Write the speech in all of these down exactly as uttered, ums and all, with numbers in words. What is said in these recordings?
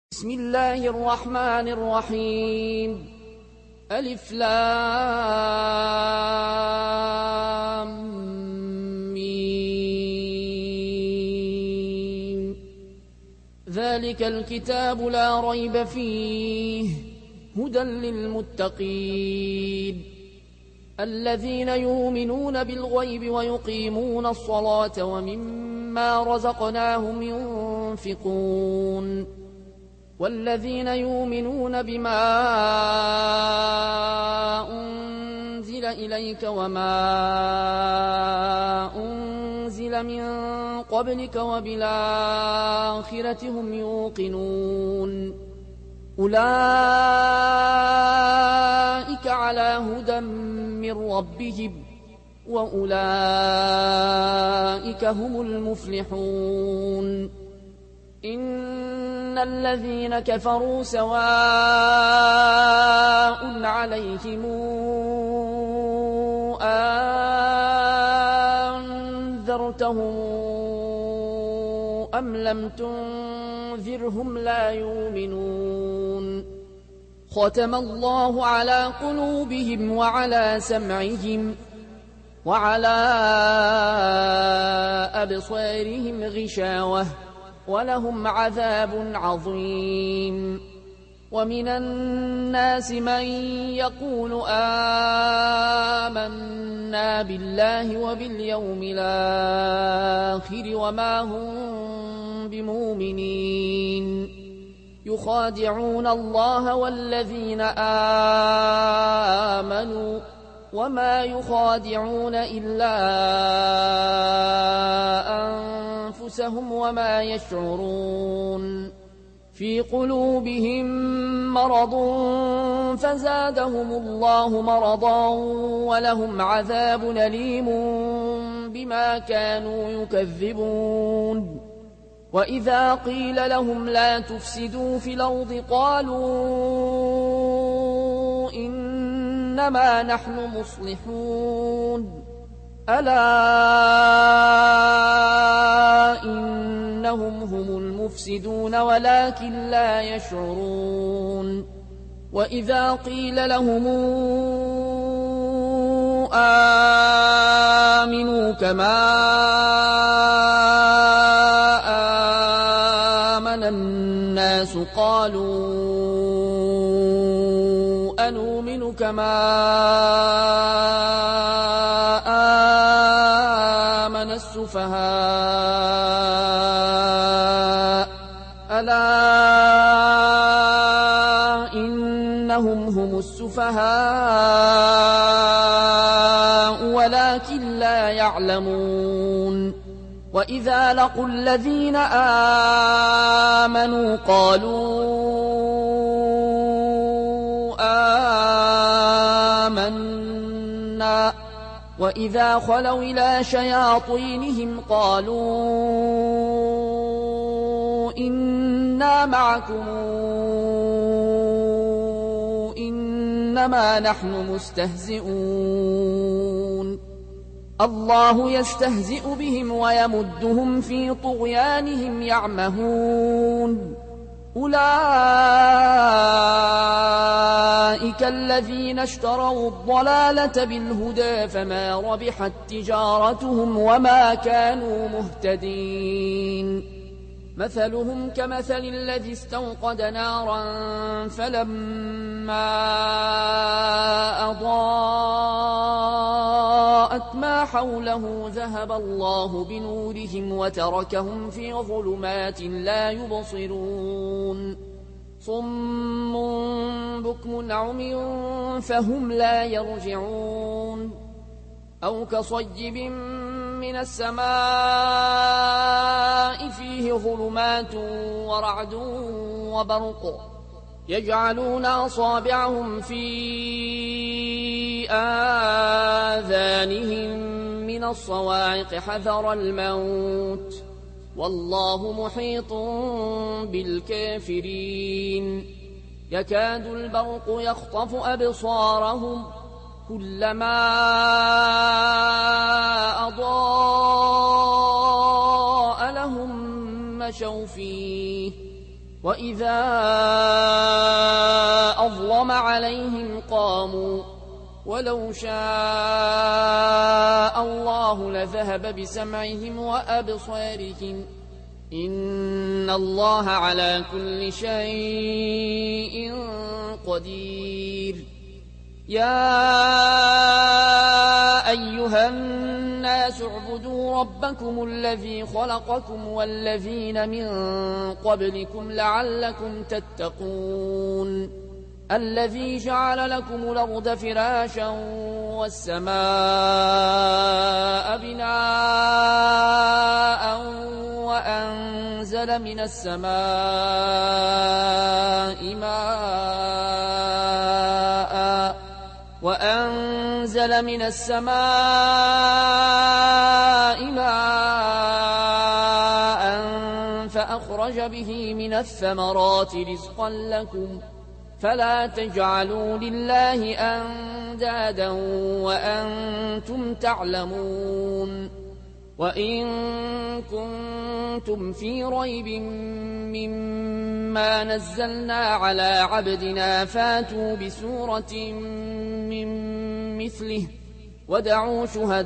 بسم الله الرحمن الرحيم. ألف لام ميم. ذلك الكتاب لا ريب فيه هدى للمتقين الذين يؤمنون بالغيب ويقيمون الصلاة ومما رزقناهم ينفقون والذين يؤمنون بما أنزل إليك وما أنزل من قبلك وبالآخرة هم يوقنون أولئك على هدى من ربهم وأولئك هم المفلحون. إن الذين كفروا سواء عليهم أنذرتهم أم لم تنذرهم لا يؤمنون. ختم الله على قلوبهم وعلى سمعهم وعلى أبصارهم غشاوة ولهم عذاب عظيم. ومن الناس من يقول آمنا بالله وباليوم الآخر وما هم بمؤمنين يخادعون الله والذين آمنوا وما يخادعون إلا أنفسهم وما يشعرون. في قلوبهم مرض فزادهم الله مرضا ولهم عذاب أليم بما كانوا يكذبون. وإذا قيل لهم لا تفسدوا في الأرض قالوا إنما نحن مصلحون ألا إنهم هم المفسدون ولكن لا يشعرون. وإذا قيل لهم آمنوا كما آمن الناس قالوا أنؤمن كما آمن السفهاء ألا إنهم هم السفهاء ولكن لا يعلمون. وإذا لقوا الذين آمنوا قالوا آمنا وإذا خلوا إلى شياطينهم قالوا إنا معكم إنما نحن مستهزئون. الله يستهزئ بهم ويمدهم في طغيانهم يعمهون. أولئك الذين اشتروا الضلالة بالهدى فما ربحت تجارتهم وما كانوا مهتدين. مثلهم كمثل الذي استوقد نارا فلما أضاءت ما حوله ذهب الله بنورهم وتركهم في ظلمات لا يبصرون. صم بكم عمي فهم لا يرجعون. أو كصيب من السماء فيه ظلمات ورعد وبرق يجعلون أصابعهم في آذانهم من الصواعق حذر الموت والله محيط بالكافرين. يكاد البرق يخطف أبصارهم كلما أضاء لهم مشوا فيه وإذا أظلم عليهم قاموا ولو شاء الله لذهب بسمعهم وأبصارهم إن الله على كل شيء قدير. يا أيها الناس اعبدوا ربكم الذي خلقكم والذين من قبلكم لعلكم تتقون الذي جعل لكم الأرض فراشا والسماء بناء وأنزل من السماء ماء وأنزل من السماء ماء فأخرج به من الثمرات رزقا لكم فلا تجعلوا لله أندادا وأنتم تعلمون. وإن كنتم في ريب مما نزلنا على عبدنا فاتوا بسورة من مثله ودعوا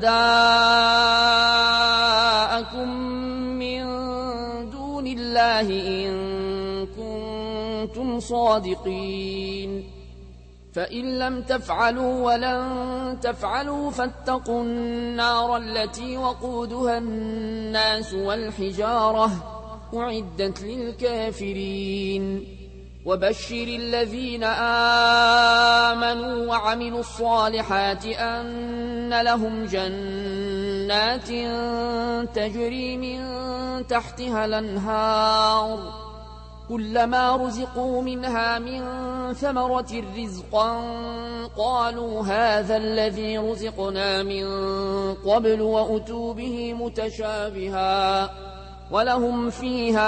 شهداءكم من دون الله إن كنتم صادقين. فإن لم تفعلوا ولن تفعلوا فاتقوا النار التي وقودها الناس والحجارة أعدت للكافرين. وبشر الذين آمنوا وعملوا الصالحات أن لهم جنات تجري من تحتها الأنهار كلما رزقوا منها من ثمرة رزقا قالوا هذا الذي رزقنا من قبل وأتوا به متشابها ولهم فيها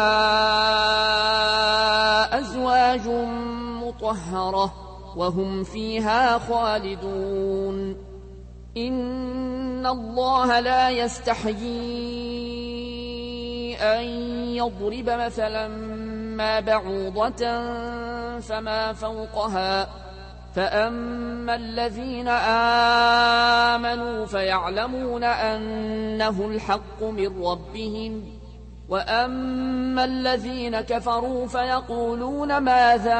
أزواج مطهرة وهم فيها خالدون. إن الله لا يستحيي أن يضرب مثلا ما بعوضة فما فوقها فأما الذين آمنوا فيعلمون أنه الحق من ربهم وأما الذين كفروا فيقولون ماذا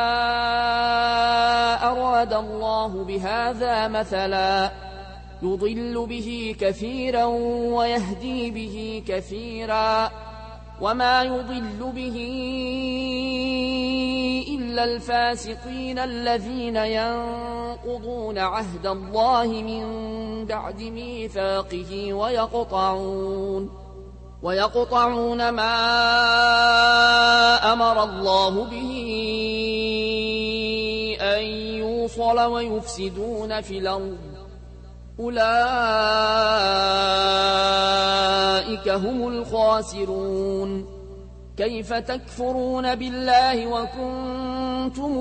أراد الله بهذا مثلا يضل به كثيرا ويهدي به كثيرا وما يضل به إلا الفاسقين الذين ينقضون عهد الله من بعد ميثاقه ويقطعون ويقطعون ما أمر الله به أن يوصل ويفسدون في الأرض أولئك هم الخاسرون. كيف تكفرون بالله وكنتم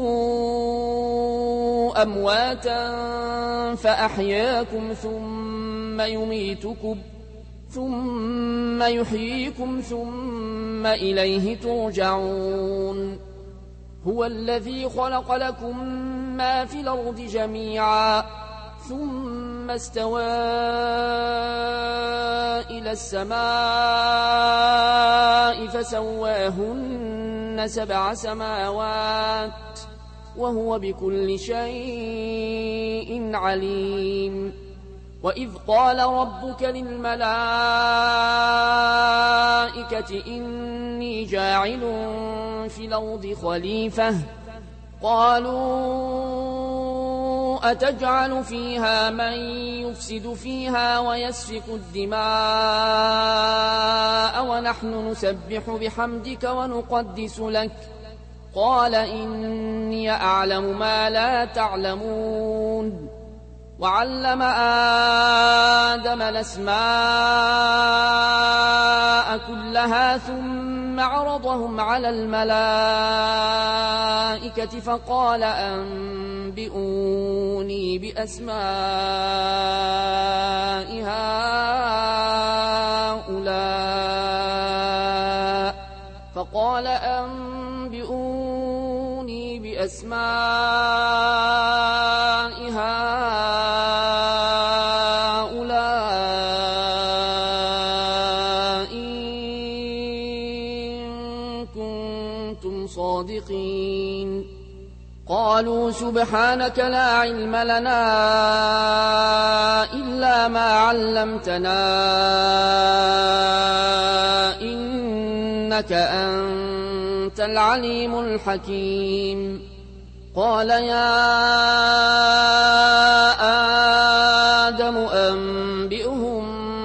أمواتا فأحياكم ثم يميتكم ثم يحييكم ثم إليه ترجعون. هو الذي خلق لكم ما في الأرض جميعا ثم استوى إلى السماء فسواهن سبع سماوات وهو بكل شيء عليم. وإذ قال ربك للملائكة إني جاعل في الأرض خليفة قالوا أتجعل فيها من يفسد فيها ويسفك الدماء ونحن نسبح بحمدك ونقدس لك قال إني أعلم ما لا تعلمون. وعلم آدم الأسماء كلها ثم عرضهم على الملائكة فقال أنبئوني بأسماء هؤلاء فقال أنبئوني بأسماء هؤلاء إن كنتم صادقين قالوا سبحانك لا علم لنا إلا ما علمتنا إنك أنت العليم الحكيم قال يا آدم أنبئهم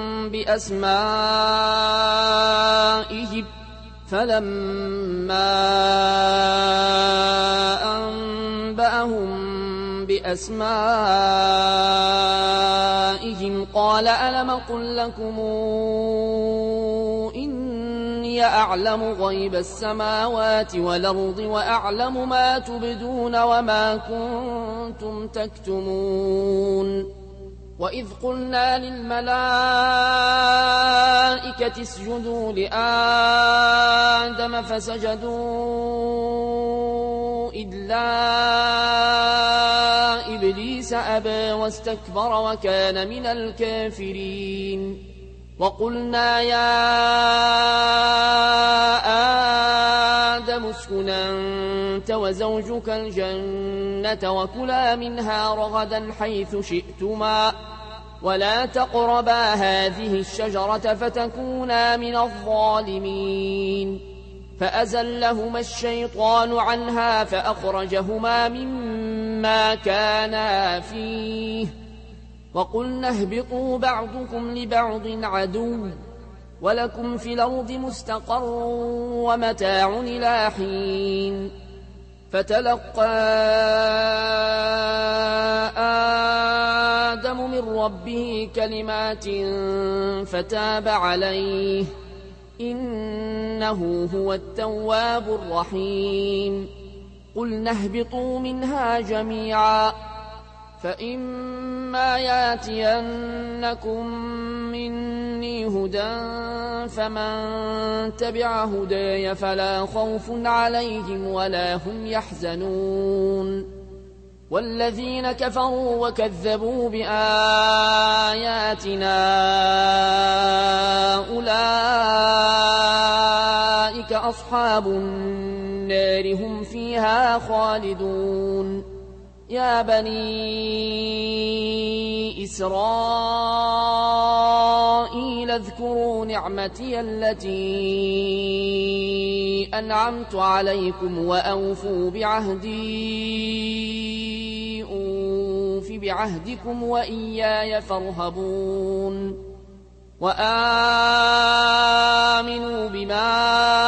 بأسمائهم فلما أنبأهم بأسمائهم قال ألم قل لكم إني أعلم غيب السماوات والأرض وأعلم ما تبدون وما كنتم تكتمون وإذ قلنا للملائكة اسجدوا لآدم فسجدوا إلا إبليس أبى واستكبر وكان من الكافرين وقلنا يا آدم اسكن أنت وزوجك الجنة وكلا منها رغدا حيث شئتما ولا تقربا هذه الشجرة فتكونا من الظالمين فأزلهما الشيطان عنها فأخرجهما مما كانا فيه وقلنا اهبطوا بعضكم لبعض عدو ولكم في الأرض مستقر ومتاع إلى حين فتلقى آدم من ربه كلمات فتاب عليه إنه هو التواب الرحيم قلنا اهبطوا منها جميعا فإما ياتينكم مني هدى فمن تبع هداي فلا خوف عليهم ولا هم يحزنون والذين كفروا وكذبوا بآياتنا أولئك أصحاب النار هم فيها خالدون يا بني إسرائيل اذكروا نعمتي التي أنعمت عليكم وأوفوا بعهدي أوف بعهدكم وإياي فارهبون وآمنوا بما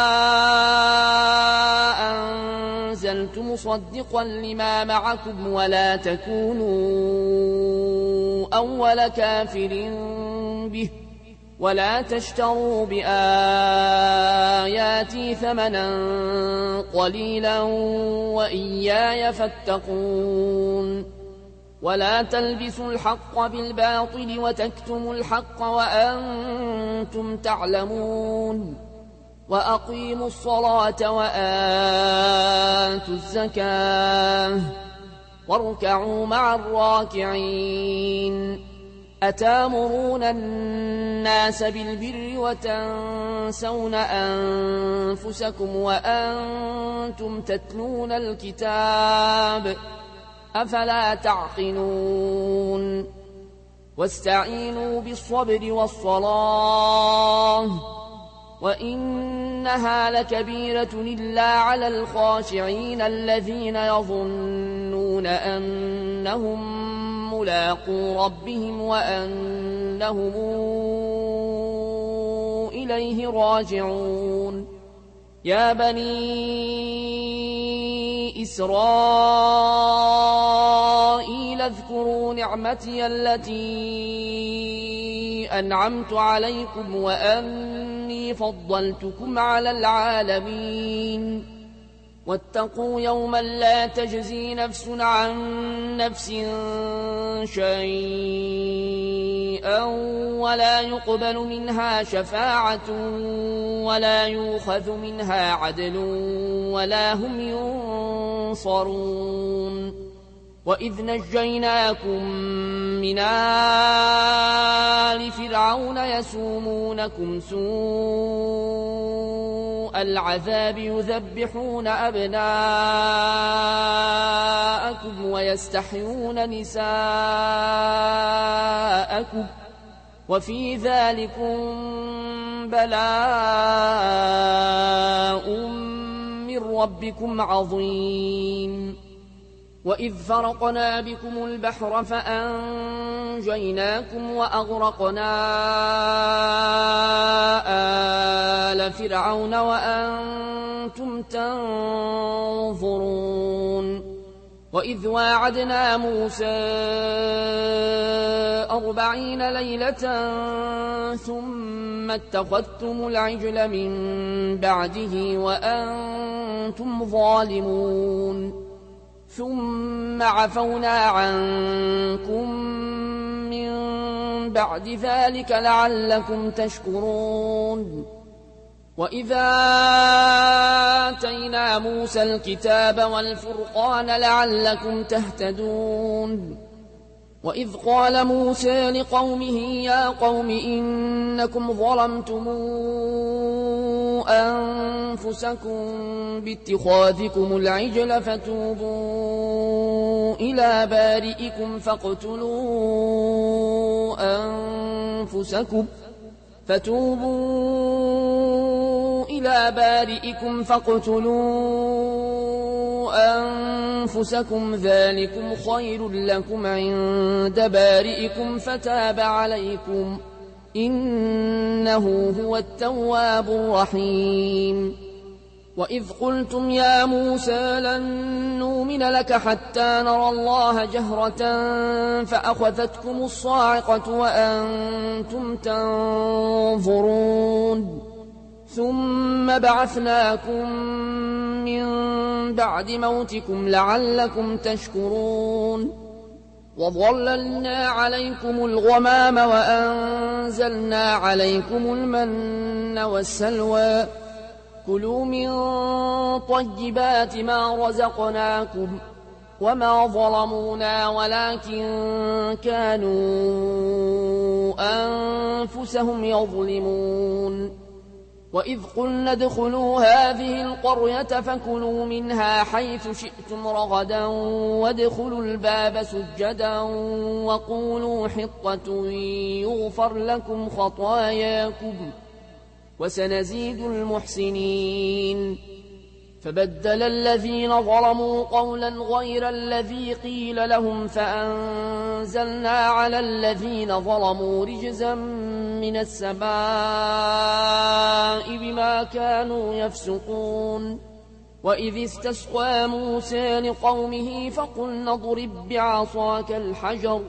أنزلت مصدقا لما معكم ولا تكونوا أول كافر به ولا تشتروا بآياتي ثمنا قليلا وإياي فاتقون ولا تلبسوا الحق بالباطل وتكتموا الحق وأنتم تعلمون وأقيموا الصلاة وآتوا الزكاة واركعوا مع الراكعين أتامرون الناس بالبر وتنسون أنفسكم وأنتم تتلون الكتاب أفلا تعقلون واستعينوا بالصبر والصلاة وإنها لكبيرة إلا على الخاشعين الذين يظنون أنهم ملاقو ربهم وأنهم إليه راجعون يا بني إسرائيل اذكروا نعمتي التي أنعمت عليكم وأني فضلتكم على العالمين واتقوا يوما لا تجزي نفس عن نفس شيئا ولا يقبل منها شفاعة ولا يؤخذ منها عدل ولا هم ينصرون وإذ نجيناكم من آل فرعون يسومونكم سوء العذاب يذبحون أبناءكم ويستحيون نساءكم وفي ذلكم بلاء من ربكم عظيم وإذ فرقنا بكم البحر فأنجيناكم وأغرقنا آل فرعون وأنتم تنظرون وإذ واعدنا موسى أربعين ليلة ثم اتخذتم العجل من بعده وأنتم ظالمون ثم عفونا عنكم من بعد ذلك لعلكم تشكرون وإذا آتينا موسى الكتاب والفرقان لعلكم تهتدون وإذ قال موسى لقومه يا قوم إنكم ظلمتم أنفسكم باتخاذكم العجل فتوبوا إلى بارئكم فاقتلوا أنفسكم فتوبوا إلى بارئكم فاقتلوا أنفسكم ذلكم خير لكم عند بارئكم فتاب عليكم إنه هو التواب الرحيم وإذ قلتم يا موسى لن نؤمن لك حتى نرى الله جهرة فأخذتكم الصاعقة وأنتم تنظرون ثم بعثناكم من بعد موتكم لعلكم تشكرون وظللنا عليكم الغمام وأنزلنا عليكم المن والسلوى كلوا من طيبات ما رزقناكم وما ظلمونا ولكن كانوا أنفسهم يظلمون وإذ قلنا ادخلوا هذه القرية فكلوا منها حيث شئتم رغدا وادخلوا الباب سجدا وقولوا حطة يغفر لكم خطاياكم وسنزيد المحسنين فبدل الذين ظلموا قولا غير الذي قيل لهم فأنزلنا على الذين ظلموا رجزا من السماء بما كانوا يفسقون وإذ استسقى موسى لقومه فقلنا اضرب بعصاك الحجر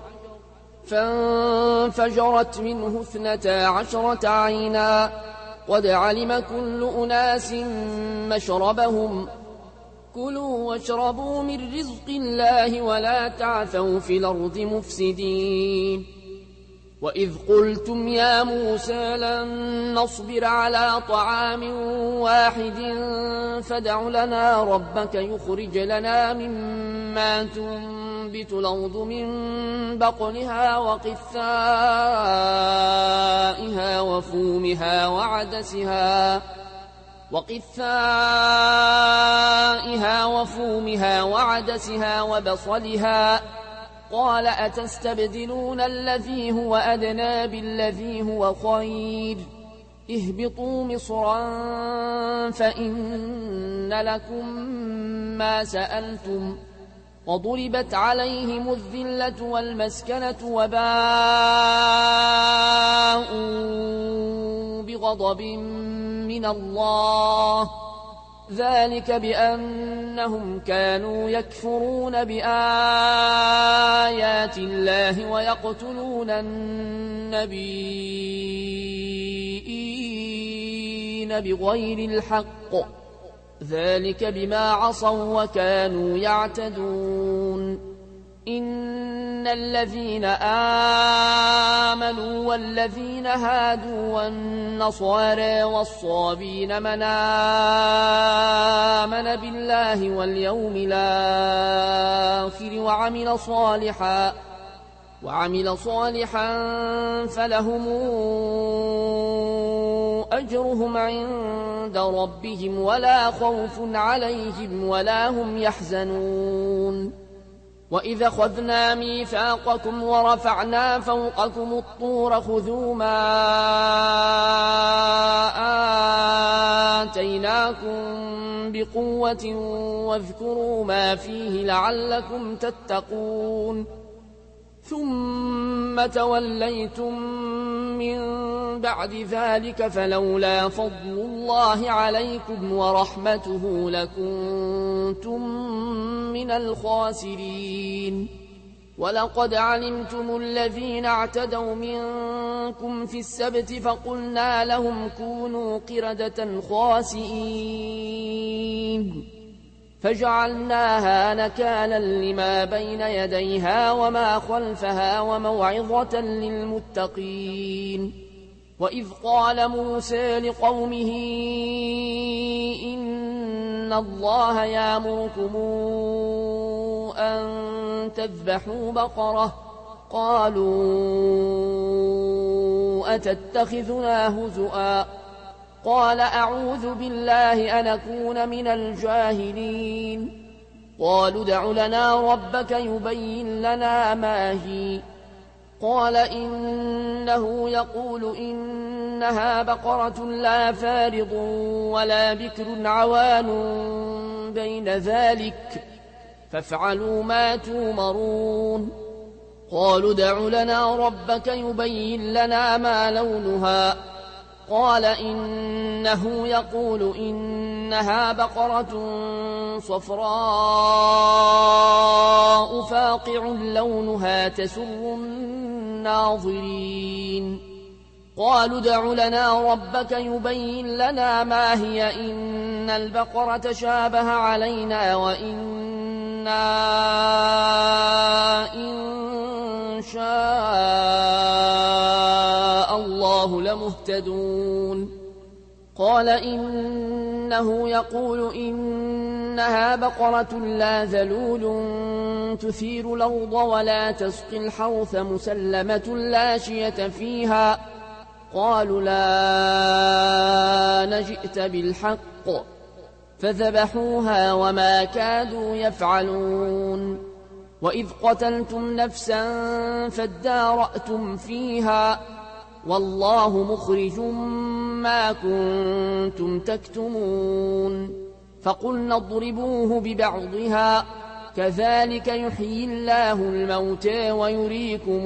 فانفجرت منه اثنتا عشرة عينا قد علم كل أناس مشربهم كلوا واشربوا من رزق الله ولا تعثوا في الأرض مفسدين وإذ قلتم يا موسى لن نصبر على طعام واحد فادع لنا ربك يخرج لنا مما تنبت الأرض من بقلها وقثائها وفومها وعدسها وقثائها وفومها وعدسها وبصلها قال أتستبدلون الذي هو أدنى بالذي هو خير اهبطوا مصرا فإن لكم ما سألتم وضربت عليهم الذلة والمسكنة وباءوا بغضب من الله ذلك بأنهم كانوا يكفرون بآيات الله ويقتلون النبيين بغير الحق ذلك بما عصوا وكانوا يعتدون إن الذين آمنوا والذين هادوا والنصارى والصابين من آمن بالله واليوم الآخر وعمل صالحا وعمل صالحا فلهم أجرهم عند ربهم ولا خوف عليهم ولا هم يحزنون وإذا أخذنا ميثاقكم ورفعنا فوقكم الطور خذوا ما آتيناكم بقوة واذكروا ما فيه لعلكم تتقون ثم توليتم من بعد ذلك فلولا فضل الله عليكم ورحمته لكنتم من الخاسرين ولقد علمتم الذين اعتدوا منكم في السبت فقلنا لهم كونوا قردة خاسئين فجعلناها نكالا لما بين يديها وما خلفها وموعظة للمتقين وإذ قال موسى لقومه إن الله يأمركم أن تذبحوا بقرة قالوا أتتخذنا هزؤا قال أعوذ بالله أن أكون من الجاهلين قالوا ادع لنا ربك يبين لنا ما هي قال إنه يقول إنها بقرة لا فارض ولا بكر عوان بين ذلك فافعلوا ما تومرون قالوا ادع لنا ربك يبين لنا ما لونها قال إنه يقول إنها بقرة صفراء فاقع لونها تسر الناظرين قالوا ادع لنا ربك يبين لنا ما هي إن البقرة شابه علينا وإنا إن شاء الله لمهتدون قال إنه يقول إنها بقرة لا ذلول تثير الأرض ولا تسقي الحرث مسلمة لا شية فيها قالوا لا نجئت بالحق فذبحوها وما كادوا يفعلون وإذ قتلتم نفسا فادارأتم فيها والله مخرج ما كنتم تكتمون فقلنا اضربوه ببعضها كذلك يحيي الله الموتى ويريكم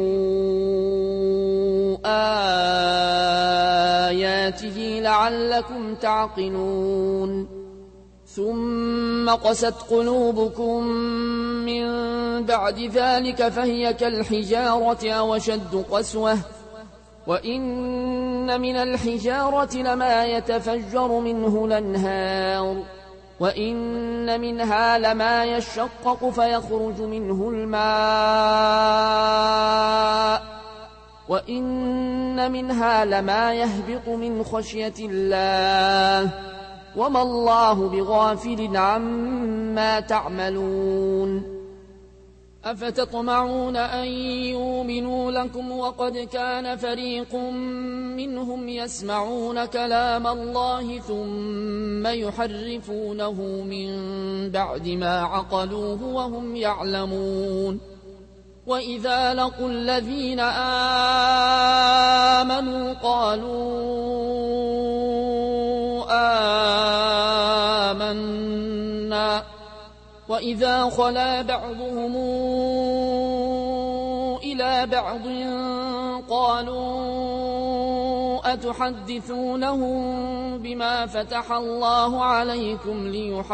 آياته لعلكم تعقلون ثم قست قلوبكم من بعد ذلك فهي كالحجارة أو أشد قسوة وإن من الحجارة لما يتفجر منه الأنهار وإن منها لما يشقق فيخرج منه الماء وإن منها لما يهبط من خشية الله وما الله بغافل عما تعملون أفتطمعون أن يؤمنوا لكم وقد كان فريق منهم يسمعون كلام الله ثم يحرفونه من بعد ما عقلوه وهم يعلمون وإذا لقوا الذين آمنوا قالوا آمنا وإذا خلا بعضهم إلى بعض قالوا أتحدثونهم بما فتح الله عليكم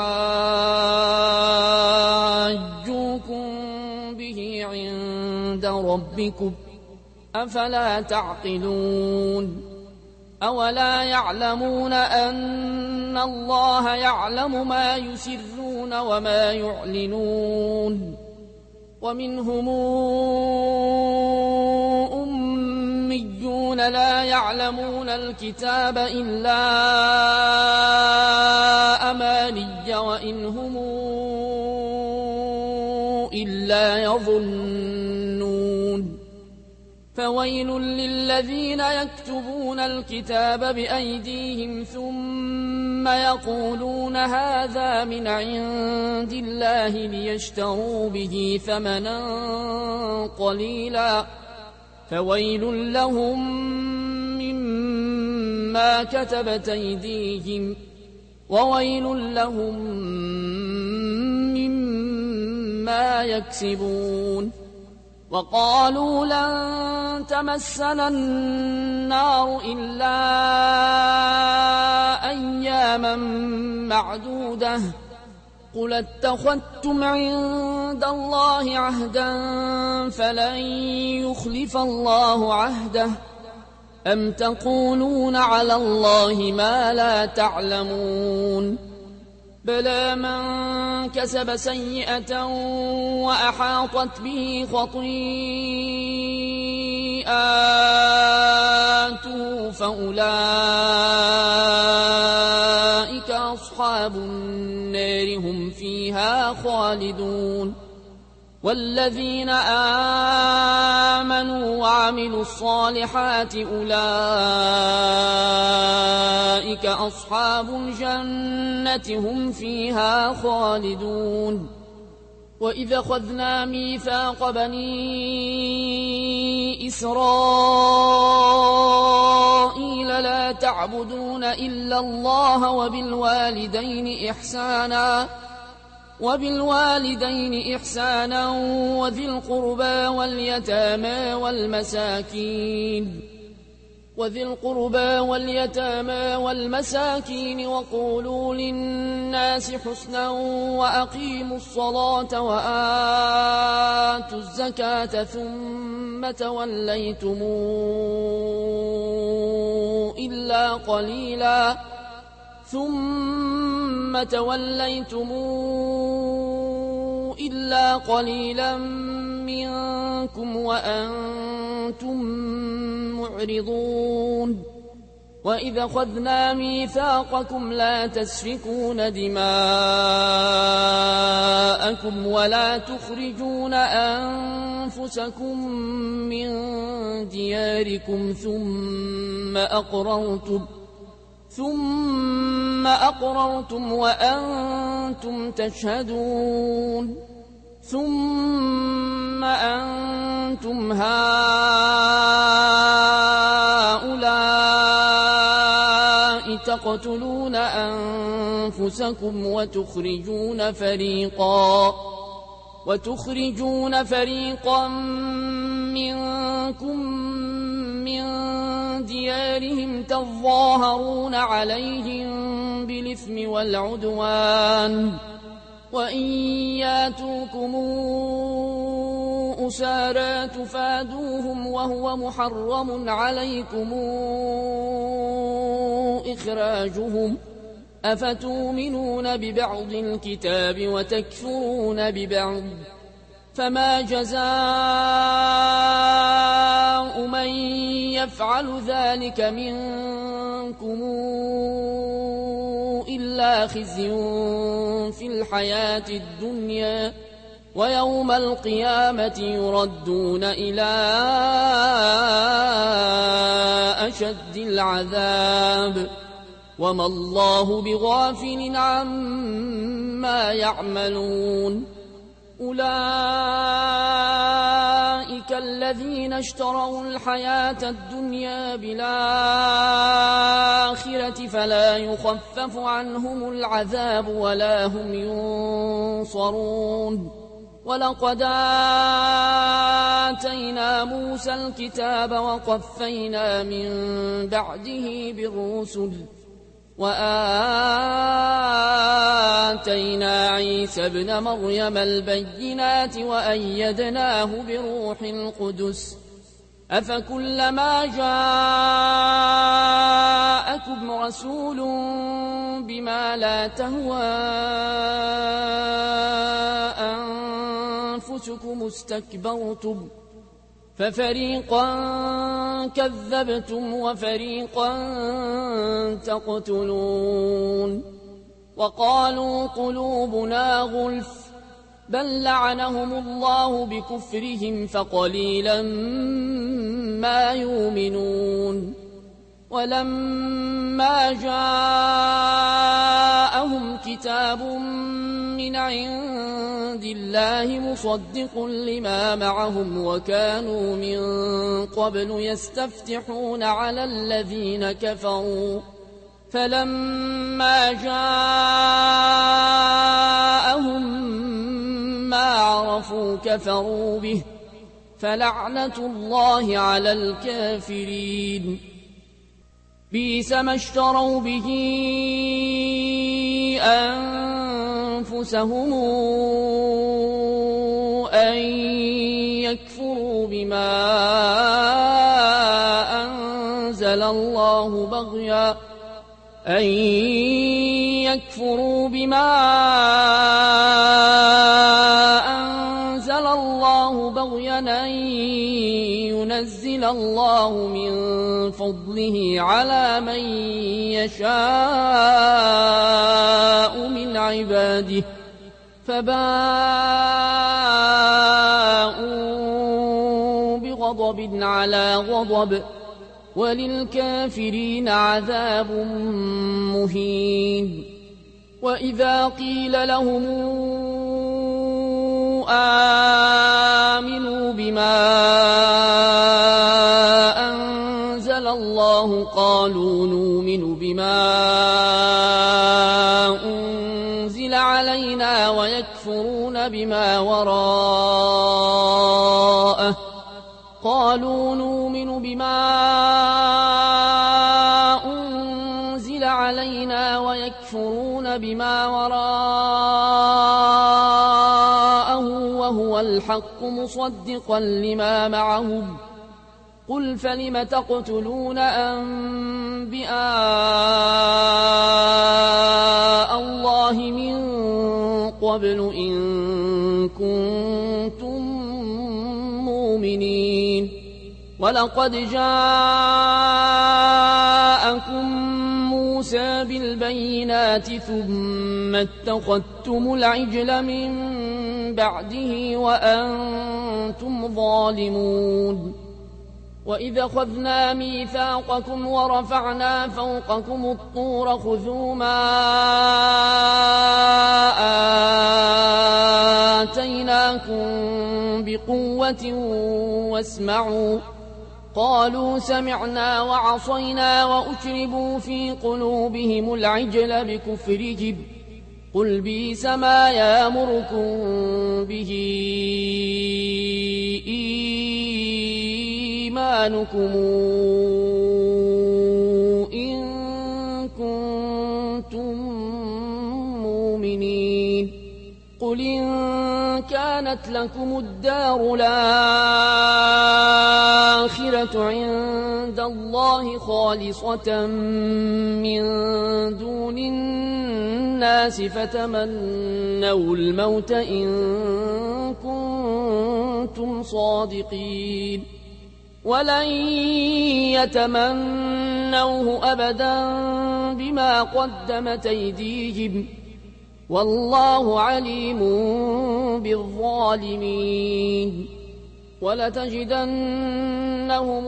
ليحاجوكم به عند ربكم أفلا تعقلون أولا يعلمون أن الله يعلم ما يسرون وما يعلنون ومنهم أميون لا يعلمون الكتاب إلا أماني وإن هم إلا يظنون فويل للذين يكتبون الكتاب بأيديهم ثم يقولون هذا من عند الله ليشتروا به ثمنا قليلا فويل لهم مما كتبت أيديهم وويل لهم مما يكسبون وقالوا لن تمسنا النار إلا أياما معدودة قل اتخذتم عند الله عهدا فلن يخلف الله عهده أم تقولون على الله ما لا تعلمون بلى من كسب سيئة وأحاطت به خطيئاته فأولئك أصحاب النار هم فيها خالدون والذين آمنوا وعملوا الصالحات أولئك أصحاب الجنة هم فيها خالدون وإذا أخذنا ميثاق بني إسرائيل لا تعبدون إلا الله وبالوالدين إحسانا وبالوالدين إحسانا وذي القربى واليتامى والمساكين وذي القربى واليتامى والمساكين وقولوا للناس حسنا وأقيموا الصلاة وآتوا الزكاة ثم توليتم إلا قليلا ثم توليتم إلا قليلا منكم وأنتم معرضون وإذا أخذنا ميثاقكم لا تسفكون دماءكم ولا تخرجون أنفسكم من دياركم ثم أقررتم ثم أقررتم وأنتم تشهدون ثم أنتم هؤلاء تقتلون أنفسكم وتخرجون فريقا وتخرجون فريقا منكم من ديارهم تظاهرون عليهم بالإثم والعدوان وإن ياتوكم أسارى تفادوهم وهو محرم عليكم إخراجهم أفتؤمنون ببعض الكتاب وتكفرون ببعض فما جزاء من يفعل ذلك منكم إلا خزي في الحياة الدنيا ويوم القيامة يردون إلى أشد العذاب وما الله بغافل عما يعملون أولئك الذين اشتروا الحياة الدنيا بالآخرة فلا يخفف عنهم العذاب ولا هم ينصرون ولقد آتينا موسى الكتاب وقفينا من بعده بالرسل وآتينا عيسى ابن مريم البينات وأيدناه بروح القدس أفكلما جاءكم رسول بما لا تهوى أنفسكم استكبرتم ففريقا كذبتم وفريقا تقتلون وقالوا قلوبنا غلف بل لعنهم الله بكفرهم فقليلا ما يؤمنون ولما جاءهم كتاب من عند الله مصدق لما معهم وكانوا من قبل يستفتحون على الذين كفروا فلما جاءهم ما عرفوا كفروا به فلعنة الله على الكافرين بئس ما اشتروا به أنفسهم أن يكفروا بما أنزل الله بغيا أن يكفروا بما أنزل الله بغيا أن ينزل الله من فضله على من يشاء من عباده فباءوا بغضب على غضب وللكافرين عذاب مهين وإذا قيل لهم آمنوا بما أنزل الله قالوا نؤمن بما أنزل علينا ويكفرون بما وراءه قالوا نؤمن بما أنزل علينا ويكفرون بما وراءه وهو الحق مصدقا لما معهم قل فلم تقتلون أنبياء الله من قبل إن كنتم مؤمنين ولقد جاءكم موسى بالبينات ثم اتخذتم العجل من بعده وأنتم ظالمون وإذا أخذنا ميثاقكم ورفعنا فوقكم الطور خذوا ما آتيناكم بقوة واسمعوا قالوا سمعنا وعصينا وأشربوا في قلوبهم العجل بكفرهم قل بئس ما يأمركم به إيمانكم إن كنتم مؤمنين قل إن كانت لكم الدار الآخرة عند الله خالصة من دون الناس فتمنوا الموت إن كنتم صادقين ولن يتمنوه أبدا بما قدمت أيديهم والله عليم بالظالمين ولتجدنهم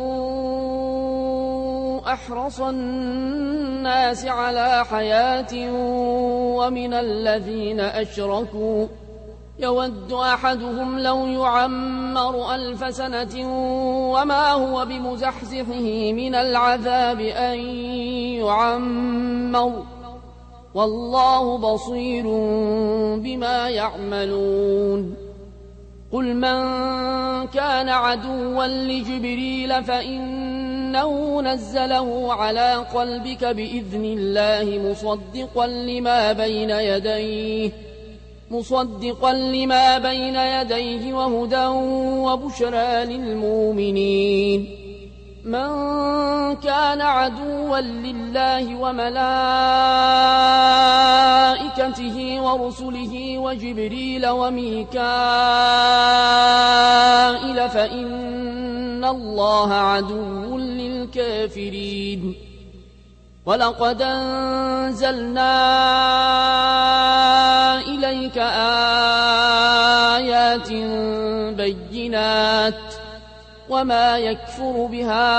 أحرص الناس على حياة ومن الذين أشركوا يود أحدهم لو يعمر ألف سنة وما هو بمزحزحه من العذاب أن يعمر والله بصير بما يعملون قل من كان عدوا لجبريل فإنه نزله على قلبك بإذن الله مصدقا لما بين يديه مصدقا لما بين يديه وهدى وبشرى للمؤمنين من كان عدوا لله وملائكته ورسله وجبريل وميكائيل فإن الله عدو للكافرين ولقد أنزلنا إليك آيات بينات وما يكفر بها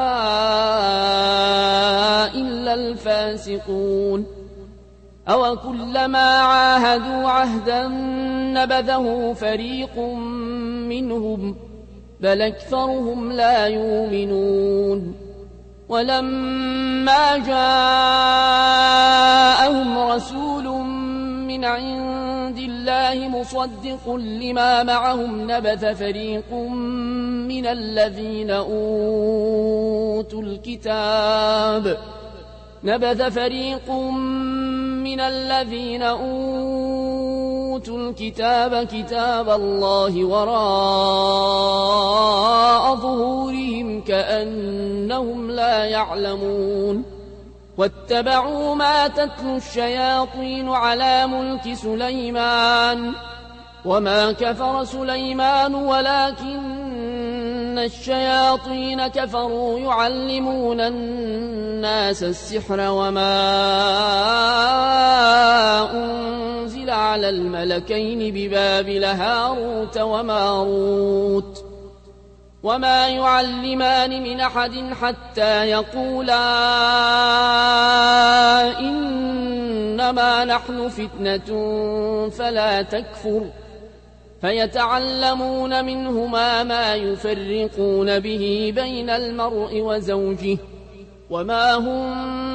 إلا الفاسقون أو كلما عاهدوا عهدا نبذه فريق منهم بل أكثرهم لا يؤمنون ولما جاءهم رسول من عند الله مصدق لما معهم نبذ فريق من الذين أوتوا الكتاب نبذ فريق من الذين أوتوا الكتاب كتاب الله وراء ظهورهم كأنهم لا يعلمون واتبعوا ما تتلو الشياطين على ملك سليمان وما كفر سليمان ولكن الشياطين كفروا يعلمون الناس السحر وما أنزل على الملكين ببابل هاروت وماروت وما يعلمان من أحد حتى يقولا إنما نحن فتنة فلا تكفر فيتعلمون منهما ما يفرقون به بين المرء وزوجه وما هم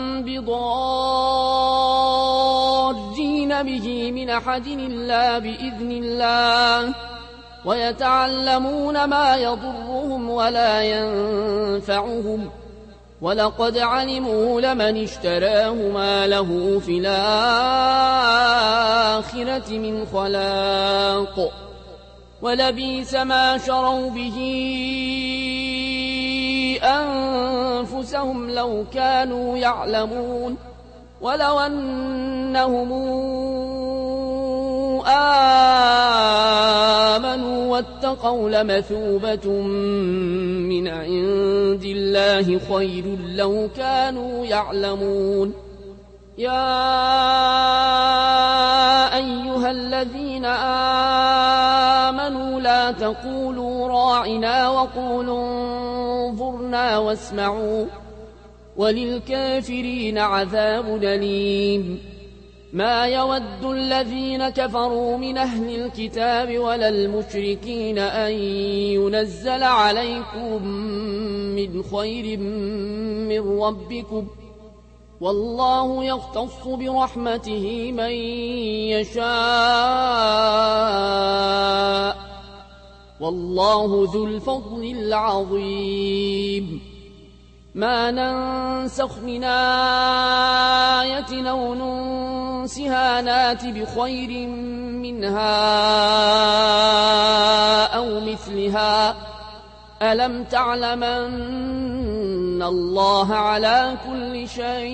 بضارين به من أحد إلا بإذن الله ويتعلمون ما يضرهم ولا ينفعهم ولقد علموا لمن اشتراه ما له في الآخرة من خلاق ولبئس ما شروا به أنفسهم لو كانوا يعلمون ولو أنهم آمنوا واتقوا لمثوبة من عند الله خير لو كانوا يعلمون يا أيها الذين آمنوا لا تقولوا راعنا وقولوا انظرنا واسمعوا وللكافرين عذاب أليم ما يود الذين كفروا من أهل الكتاب ولا المشركين أن ينزل عليكم من خير من ربكم والله يختص برحمته من يشاء والله ذو الفضل العظيم ما ننسخ من آية أو ننسها نات بخير منها أو مثلها ألم تعلم أن الله على كل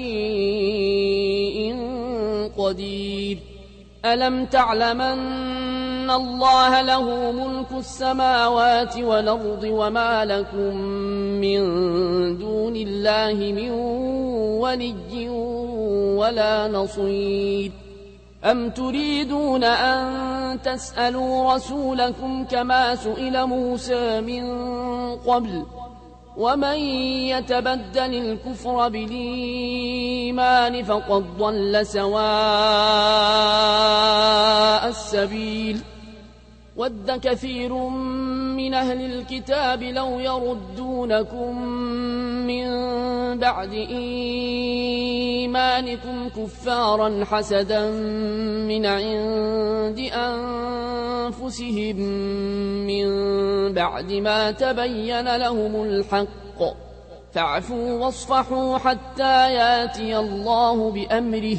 شيء قدير ألم تعلم أن الله له ملك السماوات والأرض وما لكم من دون الله من ولي ولا نصير أم تريدون أن تسألوا رسولكم كما سئل موسى من قبل ومن يتبدل الكفر بالإيمان فقد ضل سواء السبيل ود كثير من أهل الكتاب لو يردونكم من بعد إيمانكم كفارا حسدا من عند أنفسهم من بعد ما تبين لهم الحق فاعفوا واصفحوا حتى ياتي الله بأمره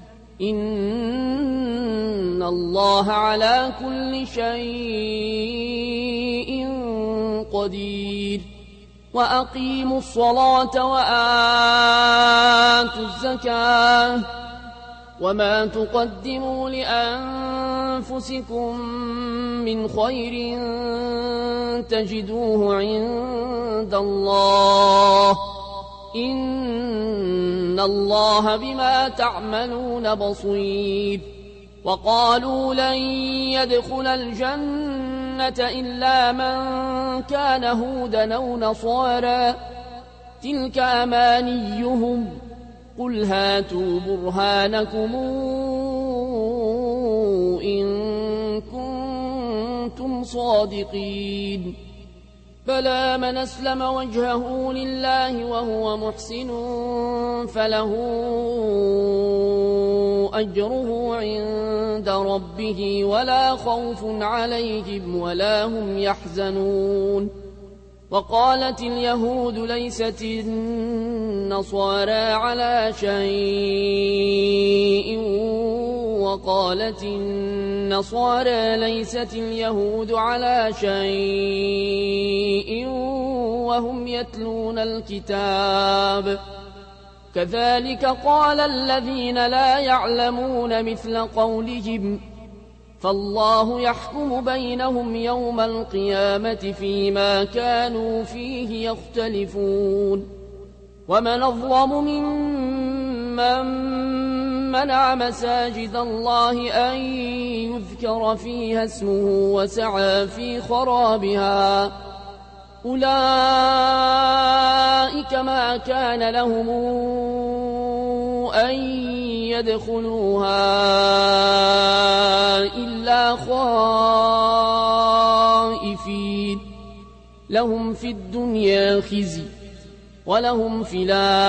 إن الله على كل شيء قدير وأقيموا الصلاة وآتوا الزكاة وما تقدموا لأنفسكم من خير تجدوه عند الله إن الله بما تعملون بصير. وقالوا لن يدخل الجنة إلا من كان هودا أو نصارى تلك أمانيهم قل هاتوا برهانكم إن كنتم صادقين. بلى من أسلم وجهه لله وهو محسن فله أجره عند ربه ولا خوف عليهم ولا هم يحزنون. وقالت اليهود ليست النصارى على شيء وقالت النصارى ليست اليهود على شيء وهم يتلون الكتاب كذلك قال الذين لا يعلمون مثل قولهم فالله يحكم بينهم يوم القيامة فيما كانوا فيه يختلفون. ومن أظلم ممن منع مساجد الله أن يذكر فيها اسمه وسعى في خرابها أولئك ما كان لهم أن يدخلوها إلا خائفين لهم في الدنيا خزي ولهم في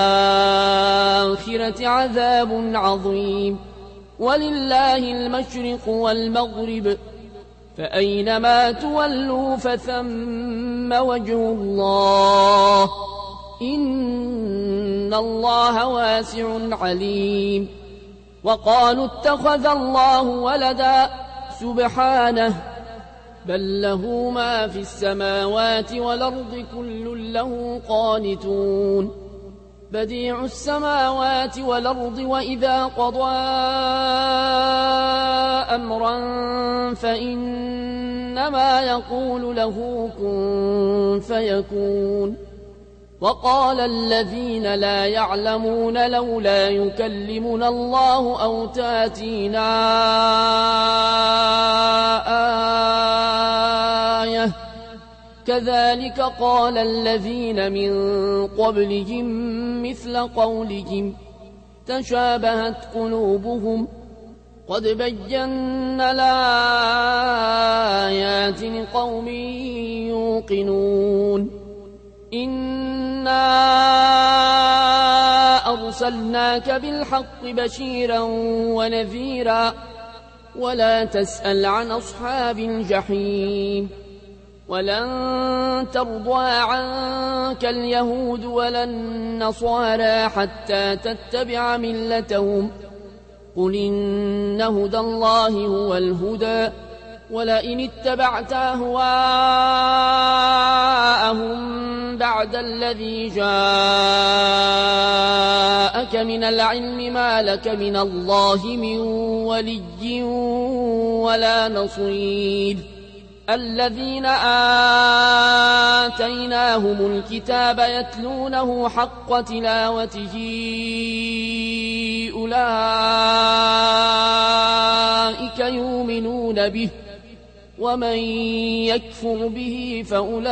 الآخرة عذاب عظيم. ولله المشرق والمغرب فأينما تولوا فثم وجه الله إن الله واسع عليم. وقالوا اتخذ الله ولدا سبحانه بل له ما في السماوات والأرض كل له قانتون. بديع السماوات والأرض وإذا قضى أمرا فإنما يقول له كن فيكون. وقال الذين لا يعلمون لولا يكلمنا الله أو تاتينا آية كذلك قال الذين من قبلهم مثل قولهم تشابهت قلوبهم قد بينا الآيات لقوم يوقنون. إنا أرسلناك بالحق بشيرا ونذيرا ولا تسأل عن أصحاب الجحيم. ولن ترضى عنك اليهود ولا النصارى حتى تتبع ملتهم قل إن هدى الله هو الهدى ولئن اتبعت أهواءهم بعد الذي جاءك من العلم ما لك من الله من ولي ولا نصير. الذين آتيناهم الكتاب يتلونه حق تلاوته أولئك يؤمنون به ومن يكفر به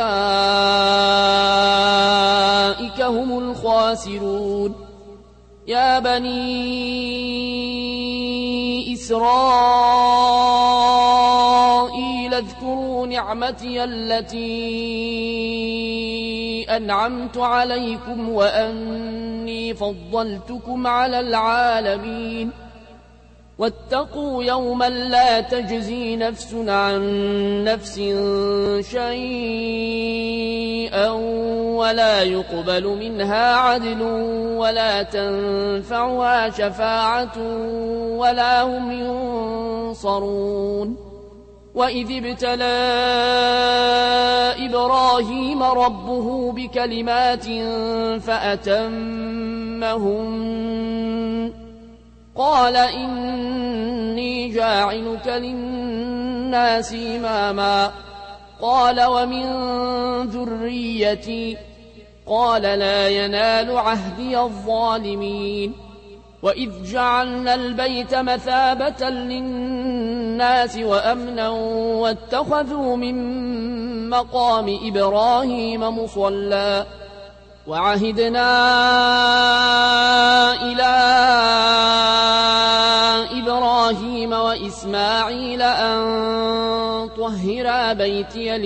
فأولئك هم الخاسرون. يا بني إسرائيل اذكروا نعمتي التي أنعمت عليكم وأني فضلتكم على العالمين. واتقوا يوما لا تجزي نفس عن نفس شيئا ولا يقبل منها عدل ولا تنفعها شفاعة ولا هم ينصرون. وإذ ابتلى إبراهيم ربه بكلمات فأتمهن قال إني جاعلك للناس إماما قال ومن ذريتي قال لا ينال عهدي الظالمين وإذ جعلنا البيت مثابة للناس وأمنا واتخذوا من مقام إبراهيم مصلى وعهدنا إلى إبراهيم وإسماعيل أن طهرا بيتي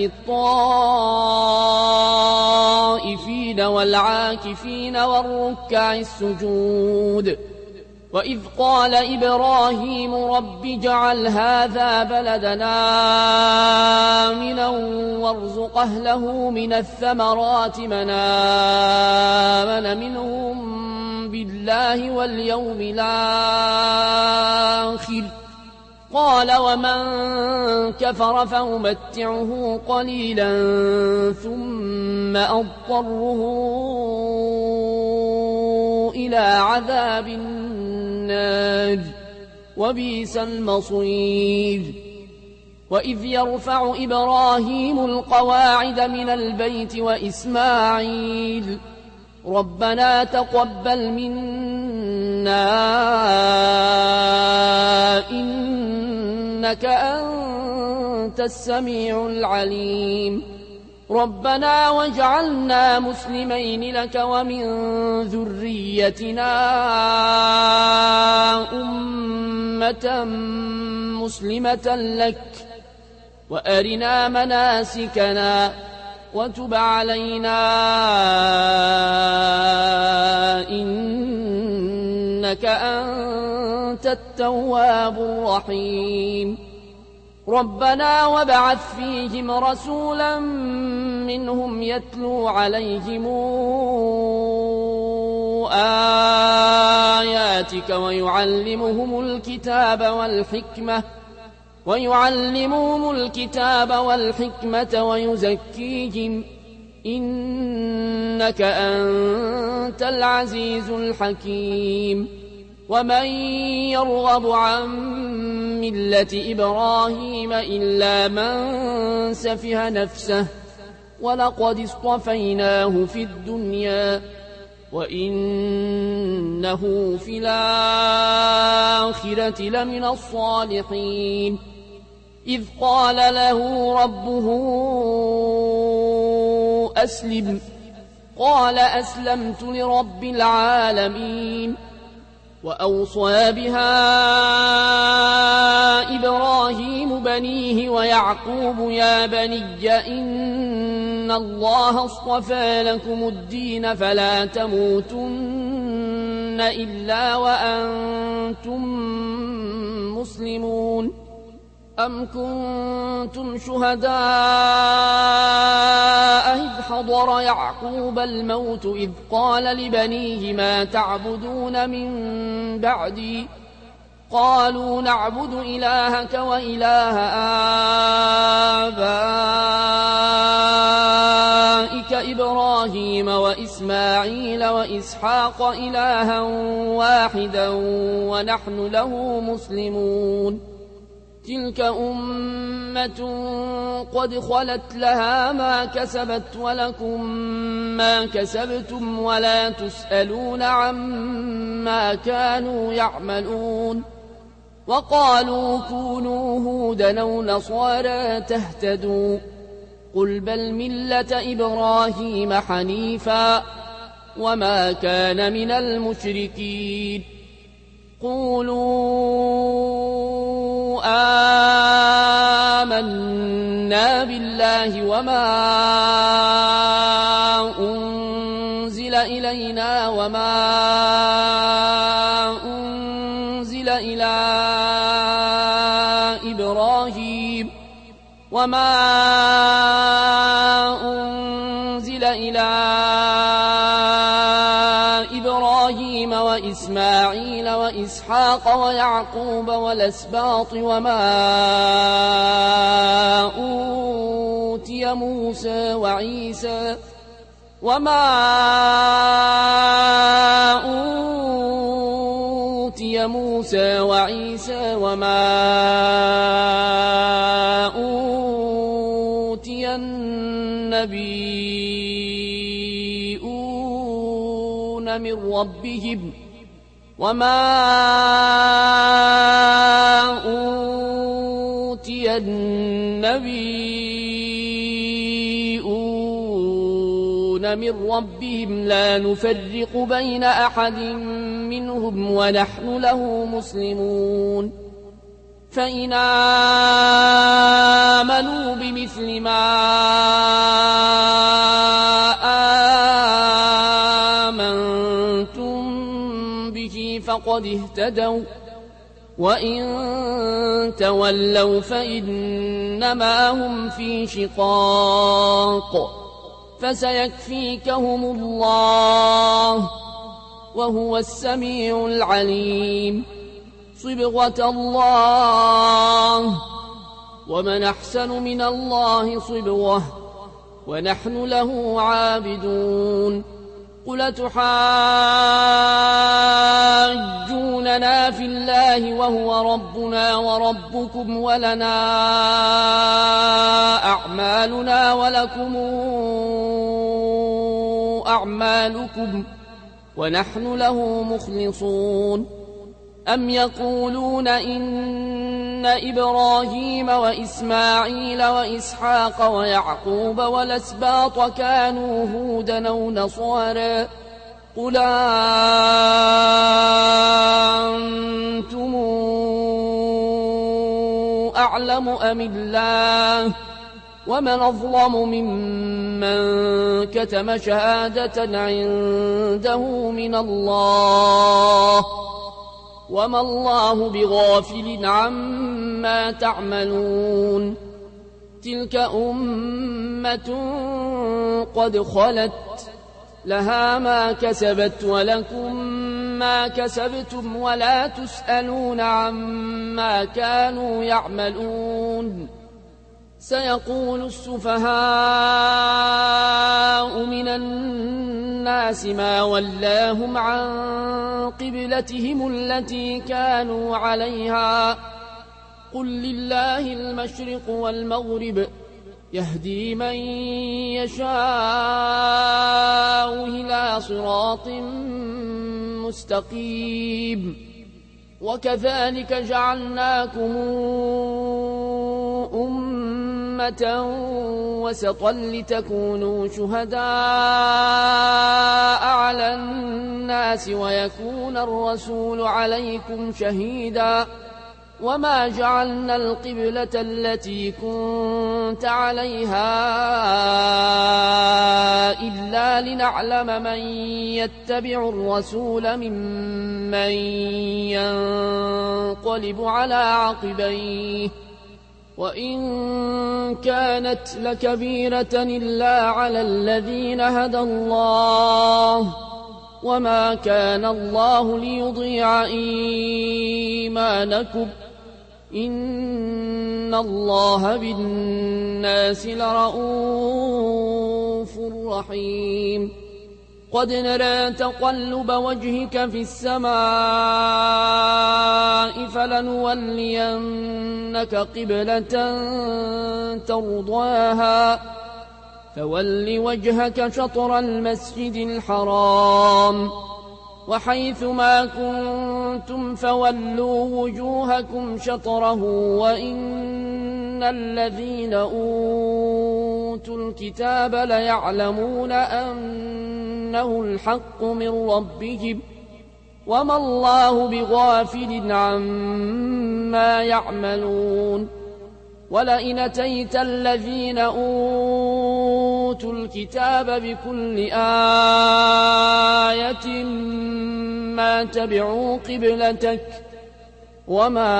للطائفين والعاكفين والركع السجود وإذ قال إبراهيم رب اجعل هذا بلدنا آمنا وارزق أهله من الثمرات من آمن منهم بالله واليوم الآخر قال ومن كفر فأمتعه قليلا ثم أضطره إلى عذاب النار وبئس المصير وإذ يرفع إبراهيم القواعد من البيت وإسماعيل ربنا تقبل منا إنك أنت السميع العليم ربنا واجعلنا مسلمين لك ومن ذريتنا أمة مسلمة لك وأرنا مناسكنا وتب علينا إنك أنت التواب الرحيم ربنا وابعث فيهم رسولا منهم يتلو عليهم آياتك ويعلمهم الكتاب والحكمة ويعلمهم الكتاب والحكمة ويزكيهم إنك أنت العزيز الحكيم ومن يرغب عن ملة إبراهيم إلا من سفه نفسه ولقد اصطفيناه في الدنيا وإنه في الآخرة لمن الصالحين إذ قال له ربه أسلم قال أسلمت لرب العالمين وأوصى بها إبراهيم بنيه ويعقوب يا بني إن الله اصطفى لكم الدين فلا تموتن إلا وأنتم مسلمون أم كنتم شهداء إذ حضر يعقوب الموت إذ قال لبنيه ما تعبدون من بعدي قالوا نعبد إلهك وإله آبائك إبراهيم وإسماعيل وإسحاق إلها واحدا ونحن له مسلمون تلك أمة قد خلت لها ما كسبت ولكم ما كسبتم ولا تسألون عما كانوا يعملون وقالوا كونوا هودا أو نصارى تهتدوا قل بل ملة إبراهيم حنيفا وما كان من المشركين قولوا آمنا بالله وما أنزل إلينا وما أنزل إلى إبراهيم وما أنزل إلى إبراهيم وإسماعيل وإسحاق ويعقوب والأسباط وما أوتي أوتي موسى وعيسى وما أوتي موسى وعيسى وما أوتي النبيون من ربهم وما أوتي النبيون من ربهم لا نفرق بين أحد منهم ونحن له مسلمون فإن آمنوا بمثل ما آمنتم به فقد اهتدوا وإن تولوا فإنما هم في شقاق فسيكفيكهم الله وهو السميع العليم صبغة الله ومن أحسن من الله صبغة ونحن له عابدون قل تحاجوننا في الله وهو ربنا وربكم ولنا أعمالنا ولكم أعمالكم ونحن له مخلصون أم يقولون إن إبراهيم وإسماعيل وإسحاق ويعقوب والأسباط كانوا هودا أو نصارى قل أنتم أعلم أم الله ومن أظلم ممن كتم شهادة عنده من الله وما الله بغافل عما تعملون تلك أمة قد خلت لها ما كسبت ولكم ما كسبتم ولا تسألون عما كانوا يعملون سيقول السفهاء من الناس ما ولاهم عن قبلتهم التي كانوا عليها قل لله المشرق والمغرب يهدي من يشاء إلى صراط مستقيم وكذلك جعلناكم أمة وسطا لتكونوا شهداء على الناس ويكون الرسول عليكم شهيدا وما جعلنا القبلة التي كنت عليها إلا لنعلم من يتبع الرسول ممن ينقلب على عقبيه وإن كانت لكبيرة إلا على الذين هدى الله وما كان الله ليضيع إيمانكم إن الله بالناس لرؤوف رحيم قد نرى تقلب وجهك في السماء فلنولينك قبلة ترضاها فول وجهك شطر المسجد الحرام وحيث ما كنتم فولوا وجوهكم شطره وإن الذين أوتوا الكتاب ليعلمون أنه الحق من ربهم وما الله بغافل عما يعملون ولئن أتيت الذين أوتوا الكتاب بكل آية ما تبعوا قبلتك وما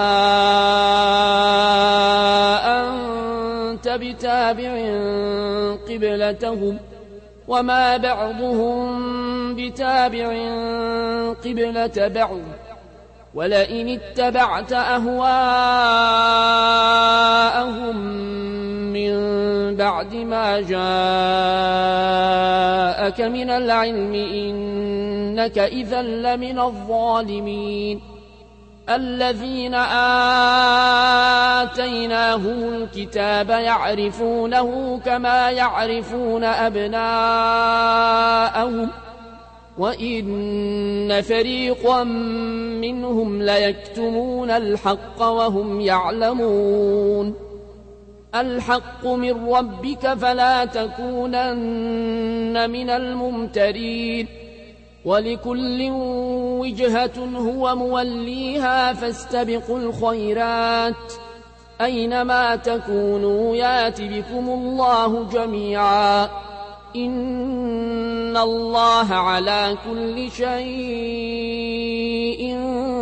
أنت بتابع قبلتهم وما بعضهم بتابع قبلة بعض ولئن اتبعت أهواءهم من بعد ما جاءك من العلم إنك إذا لمن الظالمين الذين آتيناهم الكتاب يعرفونه كما يعرفون أبناءهم وإن فريقا منهم ليكتمون الحق وهم يعلمون الحق من ربك فلا تكونن من الممترين ولكل وجهة هو موليها فاستبقوا الخيرات أينما تكونوا يات بكم الله جميعا إن الله على كل شيء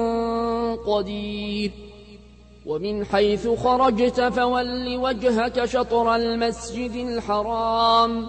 قدير ومن حيث خرجت فول وجهك شطر المسجد الحرام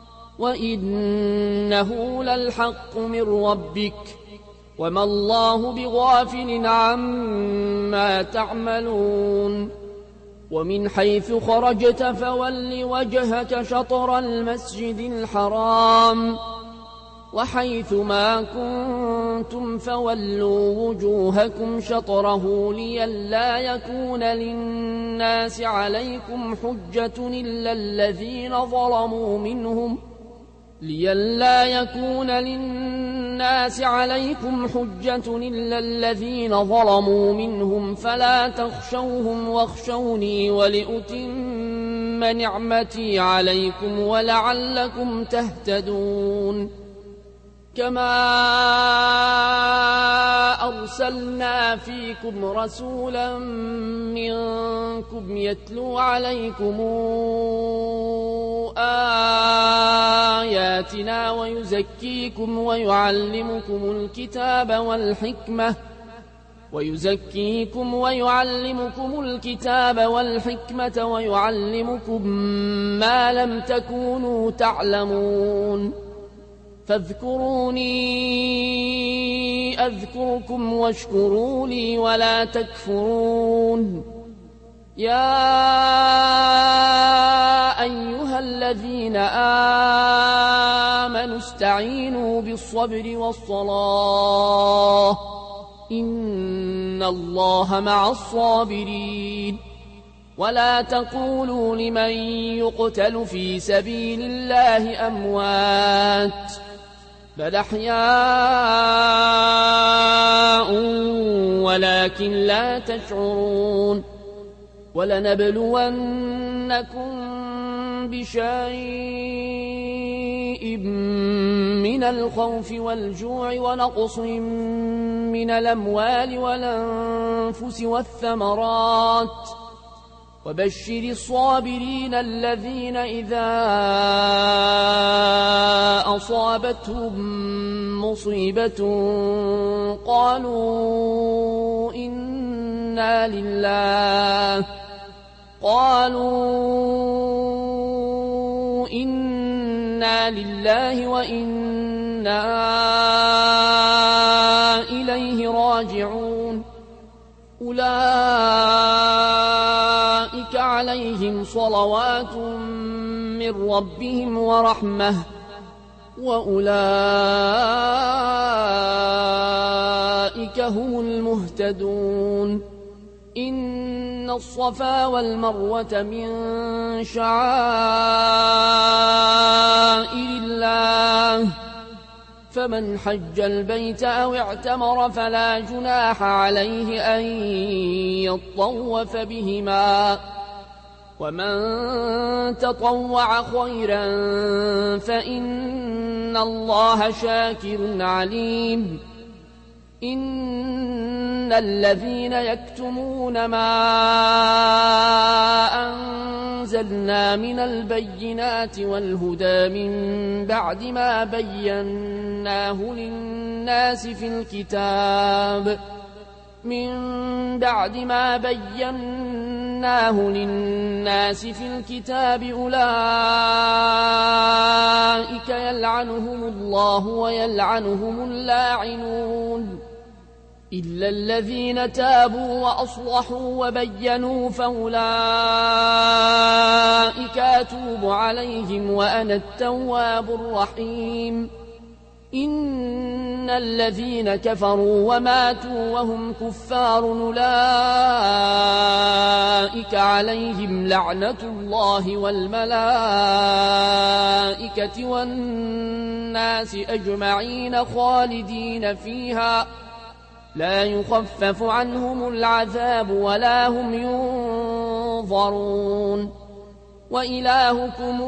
وإنه للحق من ربك وما الله بغافل عما تعملون ومن حيث خرجت فول وجهك شطر المسجد الحرام وحيث ما كنتم فولوا وجوهكم شطره لئلا يكون للناس عليكم حجة إلا الذين ظلموا منهم لئلا يكون للناس عليكم حجة إلا الذين ظلموا منهم فلا تخشوهم واخشوني ولأتم نعمتي عليكم ولعلكم تهتدون كما أرسلنا فيكم رسولا منكم يتلو عليكم آياتنا ويزكيكم ويعلمكم الكتاب والحكمة ويزكيكم ويعلمكم الكتاب والحكمة ويعلمكم ما لم تكونوا تعلمون فاذكروني أذكركم واشكروا لي ولا تكفرون يا أيها الذين آمنوا استعينوا بالصبر والصلاة إن الله مع الصابرين ولا تقولوا لمن يقتل في سبيل الله أموات بل أحياء ولكن لا تشعرون ولنبلونكم بشيء من الخوف والجوع ونقص من الأموال والأنفس والثمرات وبشر الصابرين الذين إذا أصابتهم مصيبة قالوا إنا لله قالوا إنا لله وإنا إليه راجعون أولئك عليهم صلوات من ربهم ورحمة وأولئك هم المهتدون إن الصفا والمروة من شعائر الله فمن حج البيت أو اعتمر فلا جناح عليه أن يطوف بهما ومن تطوع خيرا فإن الله شاكر عليم إن الذين يكتمون ما أنزلنا من البينات والهدى من بعد ما بيناه للناس في الكتاب من بعد ما بيناه للناس في الكتاب أولئك يلعنهم الله ويلعنهم اللاعنون إلا الذين تابوا وأصلحوا وبينوا فأولئك وأتوب عليهم وأنا التواب الرحيم. إن الذين كفروا وماتوا وهم كفار أولئك عليهم لعنة الله والملائكة والناس أجمعين خالدين فيها لا يخفف عنهم العذاب ولا هم ينظرون. وإلهكم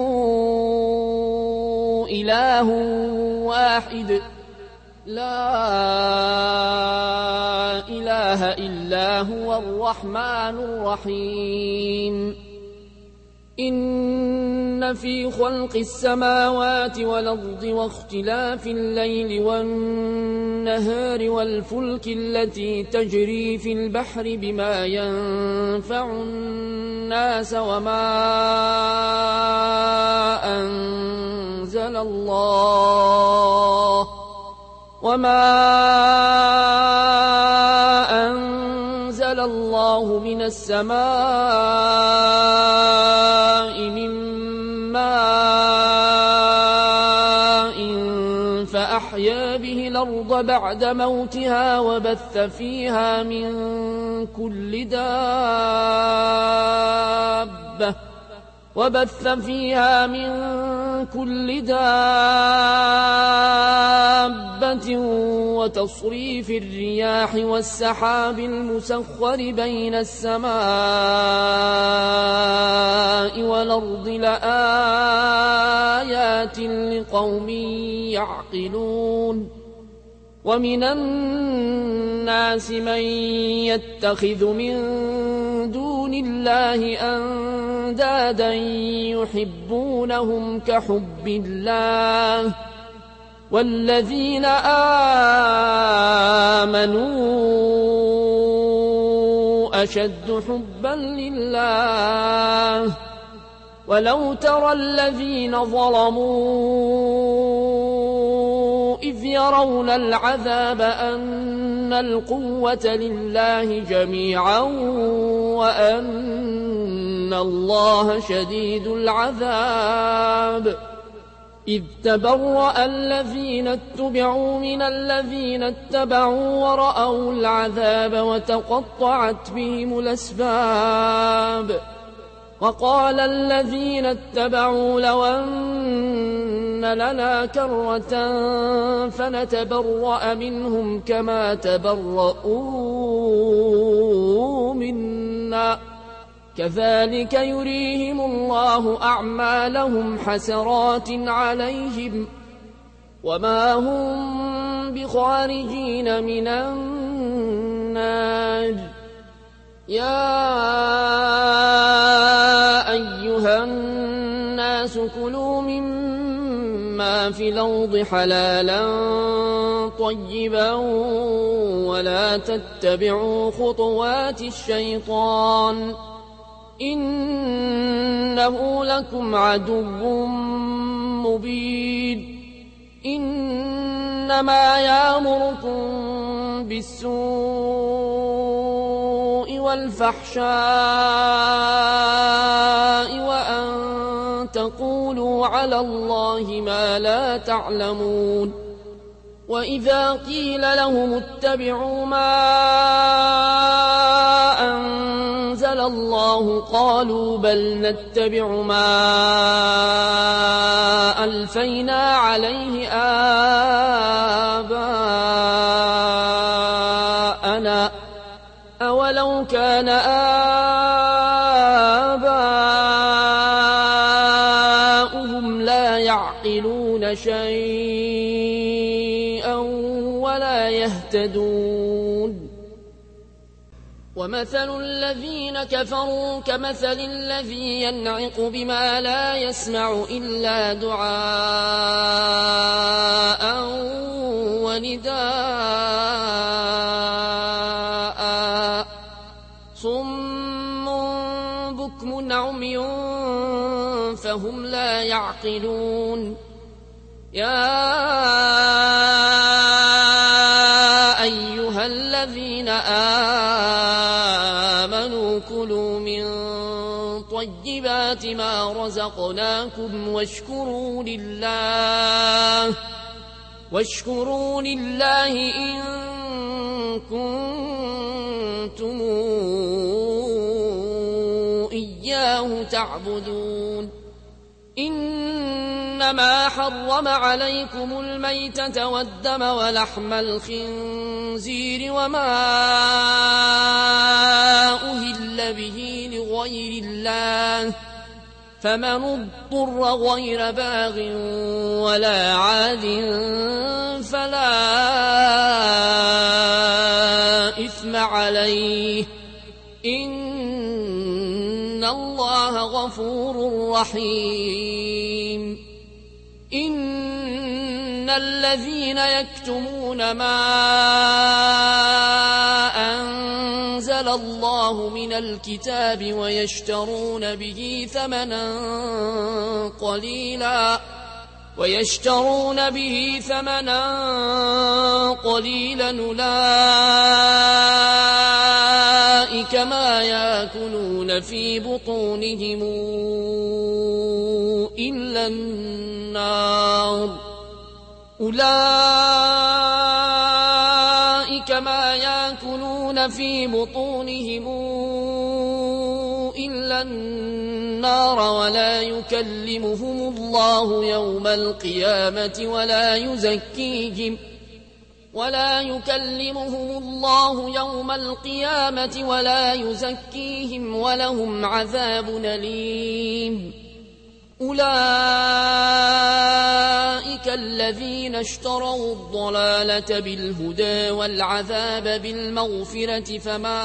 إله واحد لا إله إلا هو الرحمن الرحيم. إن في خلق السماوات والأرض واختلاف الليل والنهار والفلك التي تجري في البحر بما ينفع الناس وما أنزل الله وما أنزل الله من السماء من ماء فأحيا به الأرض بعد موتها وبث فيها من كل دابة وبث فيها من كل دابة وتصريف الرياح والسحاب المسخر بين السماء والأرض لآيات لقوم يعقلون. ومن الناس من يتخذ من دون الله أندادا يحبونهم كحب الله والذين آمنوا أشد حبا لله. ولو ترى الذين ظلموا إذ يرون العذاب أن القوة لله جميعا وأن الله شديد العذاب. إذ تبرأ الذين اتبعوا من الذين اتبعوا ورأوا العذاب وتقطعت بهم الأسباب. وقال الذين اتبعوا لو أن لنا كرة فنتبرأ منهم كما تبرؤوا منا كذلك يريهم الله أعمالهم حسرات عليهم وما هم بخارجين من النار. يا أيها الناس كلوا مما في الأرض حلالا طيبا ولا تتبعوا خطوات الشيطان إنه لكم عدو مبين. إنما يأمركم بالسوء والفحشاء وأن تقولوا على الله ما لا تعلمون. وإذا قيل لهم اتبعوا ما أنزل الله قالوا بل نتبع ما ألفينا عليه آباءنا أولو كان آباؤهم لا يعقلون شيئا ولا يهتدون. ومثل الذين كفروا كمثل الذي ينعق بما لا يسمع إلا دعاء ونداء صم بكم عمي فهم لا يعقلون. يا أيها الذين آمنوا كلوا من طيبات طيبات ما رزقناكم واشكروا لله واشكروا لله إن كنتم إياه تعبدون إنما حرم عليكم الميتة والدم ولحم الخنزير وما أهل به لغير الله فمن اضطر غير باغ ولا عاد فلا إثم عليه إن الله غفور رحيم إن الذين يكتمون ما أنزل الله من الكتاب ويشترون به ثمنا قليلا ويشترون به ثمنا قليلا أولئك ما يأكلون في بطونهم إلا النار أولئك ما يأكلون في بطونهم إلا النار ولا يكلمهم الله يوم القيامة ولا يزكيهم ولا يكلمهم الله يوم القيامة ولا يزكيهم ولهم عذاب أليم أولئك الذين اشتروا الضلالة بالهدى والعذاب بالمغفرة فما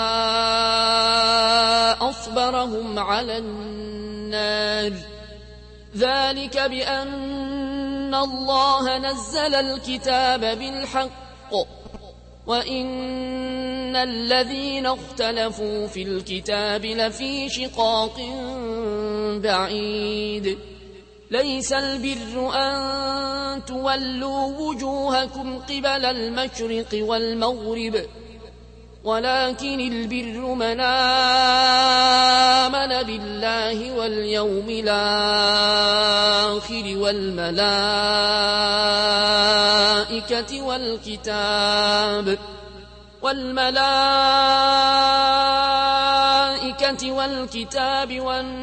أصبرهم على النار ذلك بأن الله نزل الكتاب بالحق وإن الذين اختلفوا في الكتاب لفي شقاق بعيد ليس البر أن تولوا وجوهكم قبل المشرق والمغرب ولكن البر من آمن بالله واليوم الآخر والملائكة والكتاب والملائكة والكتاب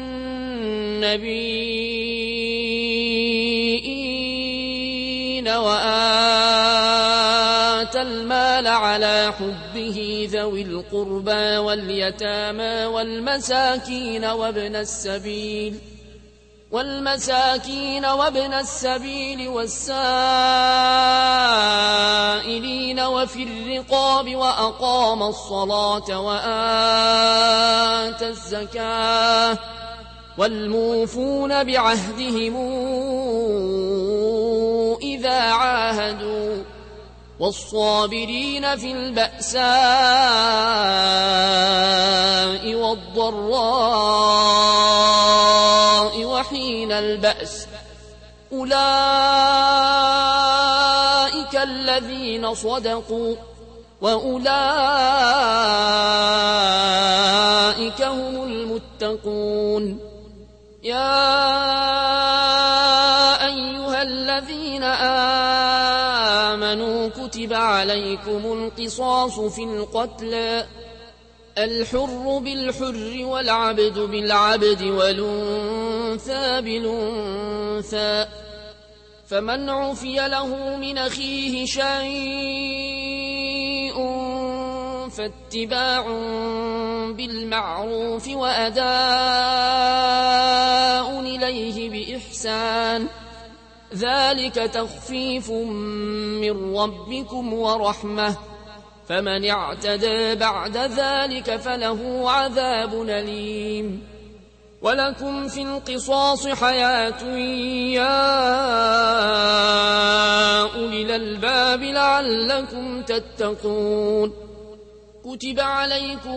والنبيين وآتى المال على حبه ذوي القربى واليتامى والمساكين وابن السبيل والمساكين وابن السبيل والسائلين وفي الرقاب وأقام الصلاة وآتى الزكاة والموفون بعهدهم إذا عاهدوا والصابرين في البأساء والضراء وحين البأس أولئك الذين صدقوا وأولئك هم المتقون يا أيها الذين آمنوا كتب عليكم القصاص في القتلى الحر بالحر والعبد بالعبد والأنثى بالأنثى فمن عفي له من أخيه شيء فاتباع بالمعروف وأداء إليه بإحسان ذلك تخفيف من ربكم ورحمة فمن اعتدى بعد ذلك فله عذاب أليم ولكم في القصاص حياة يا أولي الألباب لعلكم تتقون كتب عليكم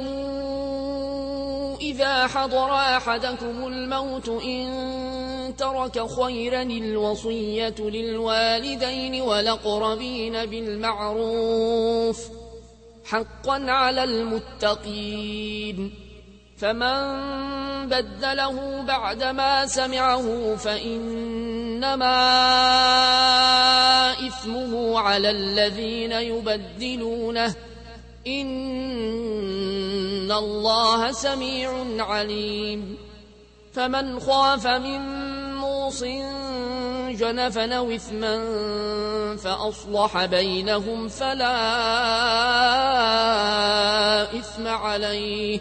إذا حضر أحدكم الموت إن ترك خيرا الوصية للوالدين والأقربين بالمعروف حقا على المتقين فمن بدله بعدما سمعه فإنما إثمه على الذين يبدلونه إن الله سميع عليم فمن خاف من موص جنفا أو إثما فأصلح بينهم فلا إثم عليه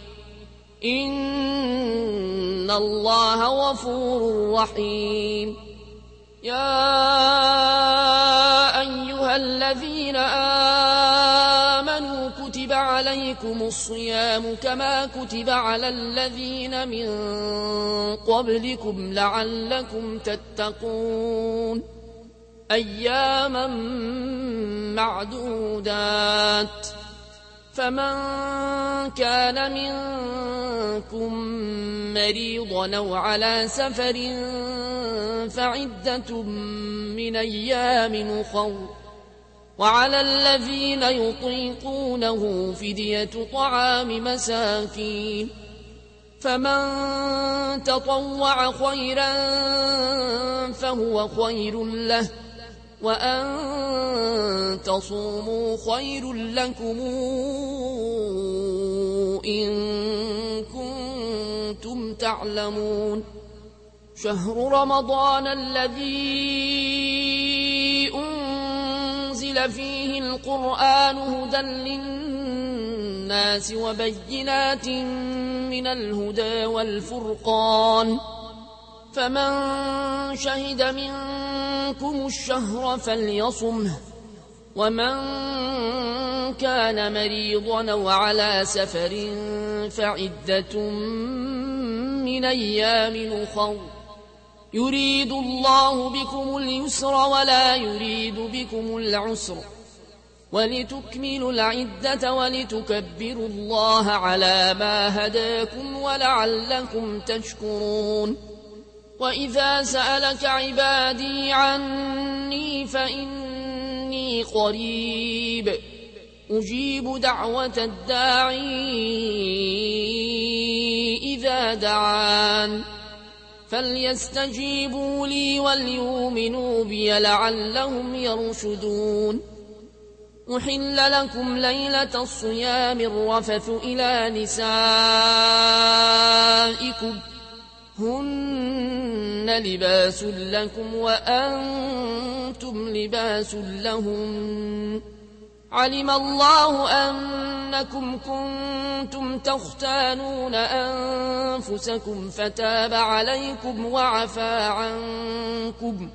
إن الله غفور رحيم يا أيها الذين آمنوا كتب عليكم الصيام كما كتب على الذين من قبلكم لعلكم تتقون أياما معدودات فمن كان منكم مريضا أو على سفر فعدة من أيام أخر وعلى الذين يطيقونه فدية طعام مساكين فمن تطوع خيرا فهو خير له وأن تصوموا خير لكم إن كنتم تعلمون شهر رمضان الذي أنزل فيه القرآن هدى للناس وبينات من الهدى والفرقان فمن شهد منكم الشهر فليصمه ومن كان مريضا أو على سفر فعدة من أيام أخر يريد الله بكم اليسر ولا يريد بكم العسر ولتكملوا العدة ولتكبروا الله على ما هداكم ولعلكم تشكرون وإذا سألك عبادي عني فإني قريب أجيب دعوة الداعي إذا دعان فليستجيبوا لي وليؤمنوا بي لعلهم يرشدون أحل لكم ليلة الصيام الرفث إلى نسائكم هن لباس لكم وأنتم لباس لهم علم الله أنكم كنتم تختانون أنفسكم فتاب عليكم وعفى عنكم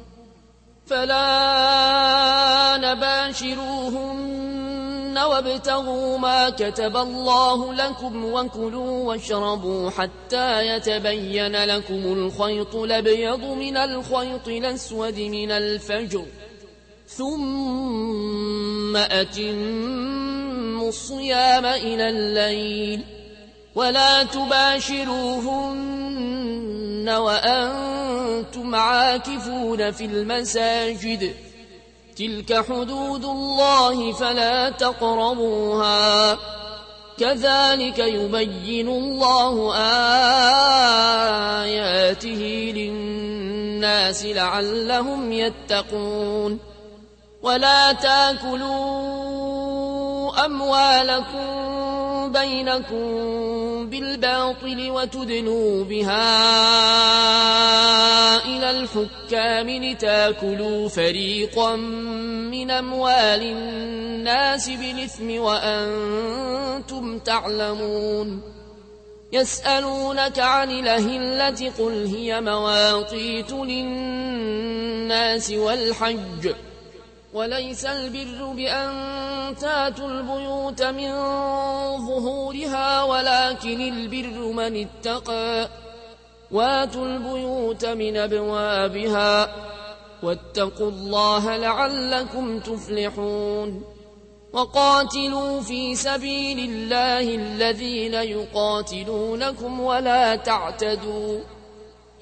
فلا نباشروهن وابتغوا ما كتب الله لكم وكلوا واشربوا حتى يتبين لكم الخيط الأبيض من الخيط الأسود من الفجر ثم أتموا الصيام إلى الليل ولا تباشروهن وأنتم عاكفون في المساجد تلك حدود الله فلا تقربوها كذلك يبين الله آياته للناس لعلهم يتقون ولا تاكلوا أموالكم بينكم بالباطل وتدلوا بها إلى الحكام لتاكلوا فريقا من أموال الناس بالإثم وأنتم تعلمون يسألونك عن الأهلة قل هي مواقيت للناس والحج وليس البر بأن تاتوا البيوت من ظهورها ولكن البر من اتقى واتوا البيوت من أبوابها واتقوا الله لعلكم تفلحون وقاتلوا في سبيل الله الذين يقاتلونكم ولا تعتدوا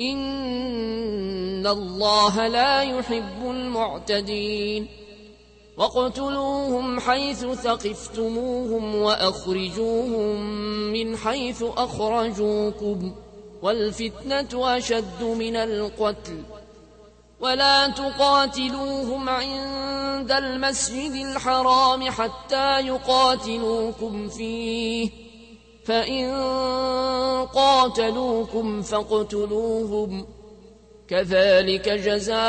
إن الله لا يحب المعتدين واقتلوهم حيث ثقفتموهم وأخرجوهم من حيث أخرجوكم والفتنة أشد من القتل ولا تقاتلوهم عند المسجد الحرام حتى يقاتلوكم فيه فإن قاتلوكم فاقتلوهم كذلك جزاء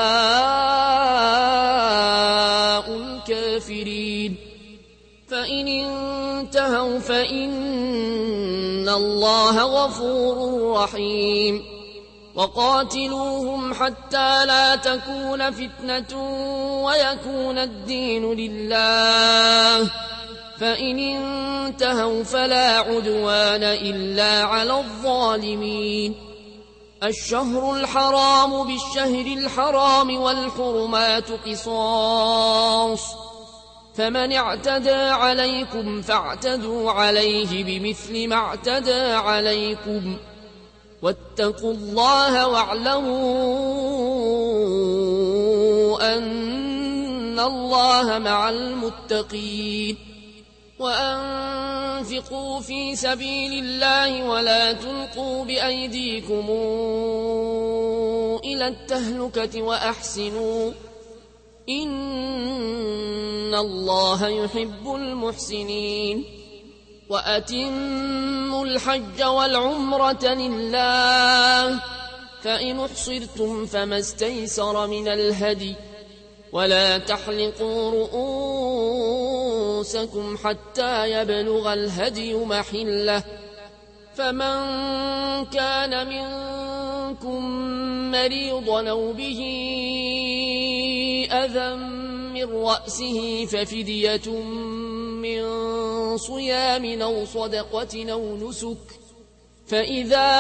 الكافرين فإن انتهوا فإن الله غفور رحيم وقاتلوهم حتى لا تكون فتنة ويكون الدين لله فإن انتهوا فلا عدوان إلا على الظالمين الشهر الحرام بالشهر الحرام والحرمات قصاص فمن اعتدى عليكم فاعتدوا عليه بمثل ما اعتدى عليكم واتقوا الله واعلموا أن الله مع المتقين وأنفقوا في سبيل الله ولا تلقوا بأيديكم إلى التهلكة وأحسنوا إن الله يحب المحسنين وأتموا الحج والعمرة لله فإن احصرتم فما استيسر من الهدي ولا تحلقوا رؤوسكم حتى يبلغ الهدي محله فمن كان منكم مريضا أو به أذى من رأسه ففدية من صيام أو صدقة أو نسك فإذا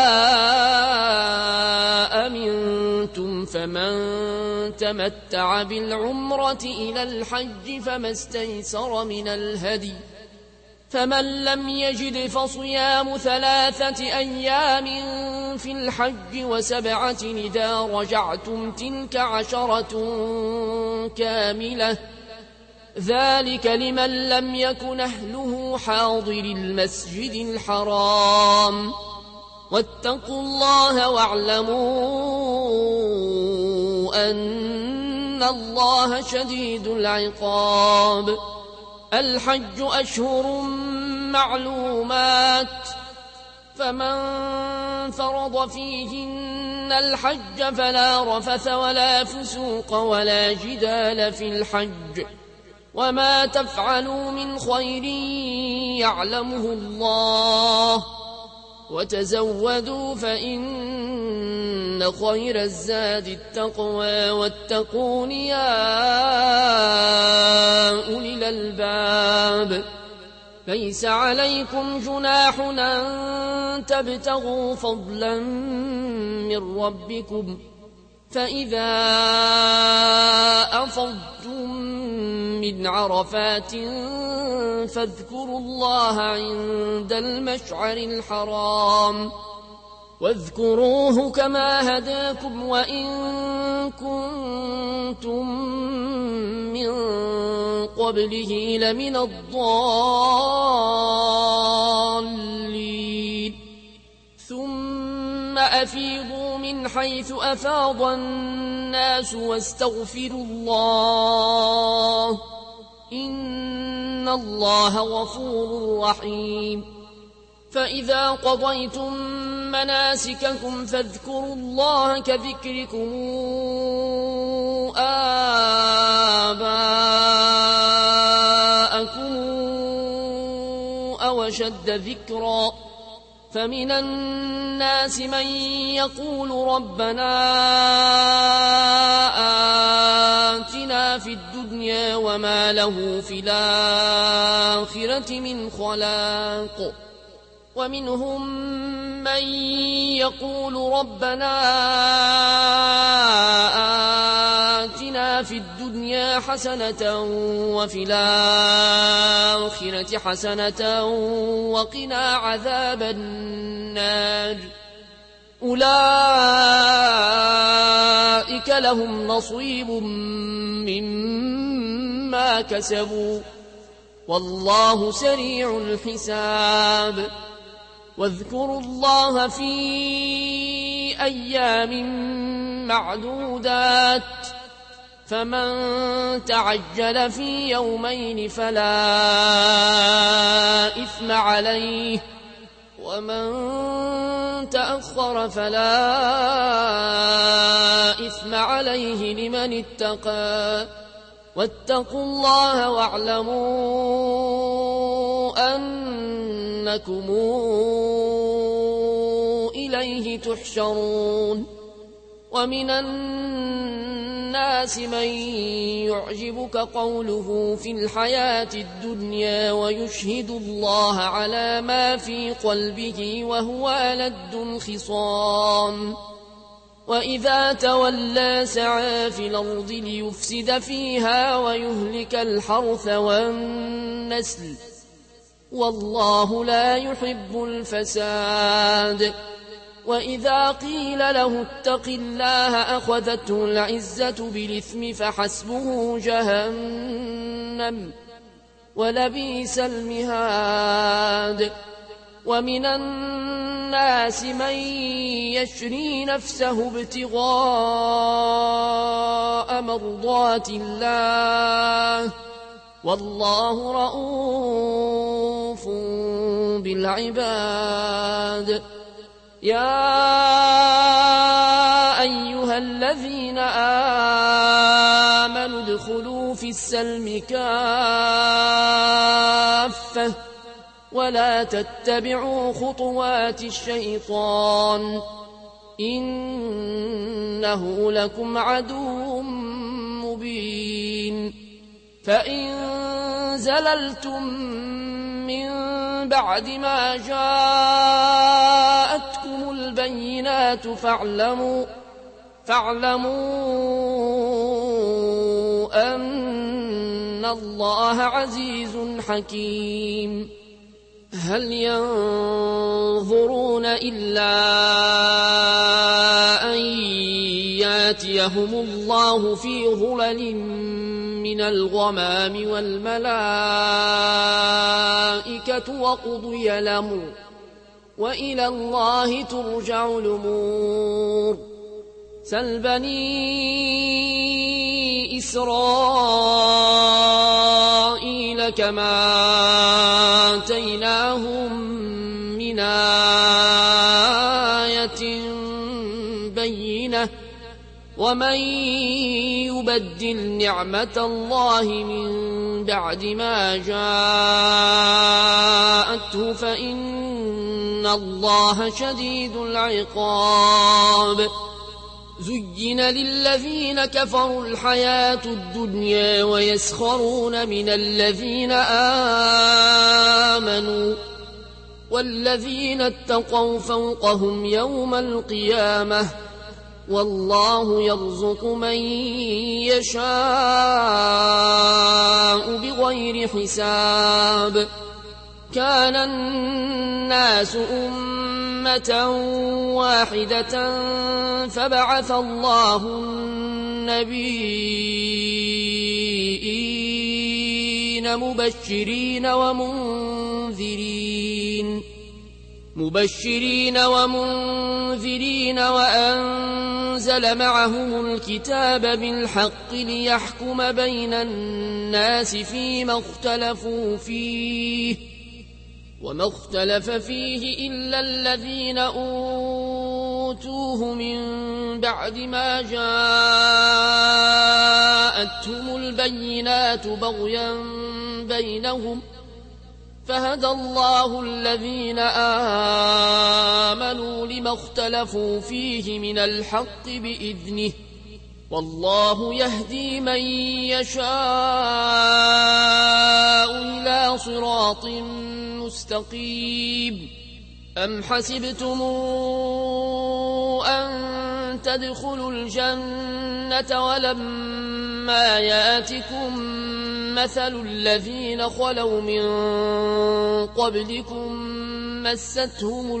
أمنتم فمن تمتع بالعمرة إلى الحج فما استيسر من الهدي فمن لم يجد فصيام ثلاثة أيام في الحج وسبعة إذا رجعتم تلك عشرة كاملة ذلك لمن لم يكن أهله حاضر المسجد الحرام واتقوا الله واعلموا أن الله شديد العقاب الحج أشهر معلومات فمن فرض فيهن الحج فلا رفث ولا فسوق ولا جدال في الحج وما تفعلوا من خير يعلمه الله وتزودوا فإن خير الزاد التقوى واتقون يا أولي الألباب ليس عليكم جناح أن تبتغوا فضلا من ربكم فإذا أفضتم من عرفات فاذكروا الله عند المشعر الحرام واذكروه كما هداكم وإن كنتم من قبله لمن الضالين ثم أفيضوا من حيث أفاض الناس واستغفروا الله إن الله غفور رحيم فإذا قضيتم مناسككم فاذكروا الله كذكركم آباءكم أو أشد ذكرا فمن الناس من يقول ربنا آتنا في الدنيا وما له في الآخرة من خلاق ومنهم من يقول ربنا آتنا في الدنيا حسنة وفي الآخرة حسنة وقنا عذاب النار أولئك لهم نصيب مما بما كسبوا والله سريع الحساب واذكروا الله في أيام معدودات فمن تعجل في يومين فلا إثم عليه ومن تأخر فلا إثم عليه لمن اتقى واتقوا الله واعلموا أنكم إليه تحشرون ومن الناس من يعجبك قوله في الحياة الدنيا ويشهد الله على ما في قلبه وهو ألد الخصام وإذا تولى سعى في الأرض ليفسد فيها ويهلك الحرث والنسل والله لا يحب الفساد وإذا قيل له اتق الله أخذته العزة بالإثم فحسبه جهنم ولبئس المهاد ومن الناس من يشري نفسه ابتغاء مرضات الله والله رؤوف بالعباد يا أيها الذين آمنوا ادخلوا في السلم كافة ولا تتبعوا خطوات الشيطان إنه لكم عدو مبين فإن زللتم من بعد ما جاءتكم البينات فاعلموا فاعلموا أن الله عزيز حكيم هل ينظرون إلا أن ياتيهم الله في ظلل من الغمام والملائكة وقضي الأمر وإلى الله ترجع الأمور سل بني إسرائيل كما آتيناهم من آية بينة ومن يبدل نعمة الله من بعد ما جاءته فإن الله شديد العقاب زين للذين كفروا الحياة الدنيا ويسخرون من الذين آمنوا والذين اتقوا فوقهم يوم القيامة والله يرزق من يشاء بغير حساب كان الناس أمة واحدة فبعث الله النبيين مبشرين ومنذرين مبشرين ومنذرين وأنزل معهم الكتاب بالحق ليحكم بين الناس فيما اختلفوا فيه وما اختلف فيه إلا الذين أوتوه من بعد ما جاءتهم البينات بغيا بينهم فهدى الله الذين آمنوا لما اختلفوا فيه من الحق بإذنه والله يهدي من يشاء إلى صراط مستقيم أم حسبتم أن تدخلوا الجنة ولما ياتكم مثل الذين خلوا من قبلكم مستهم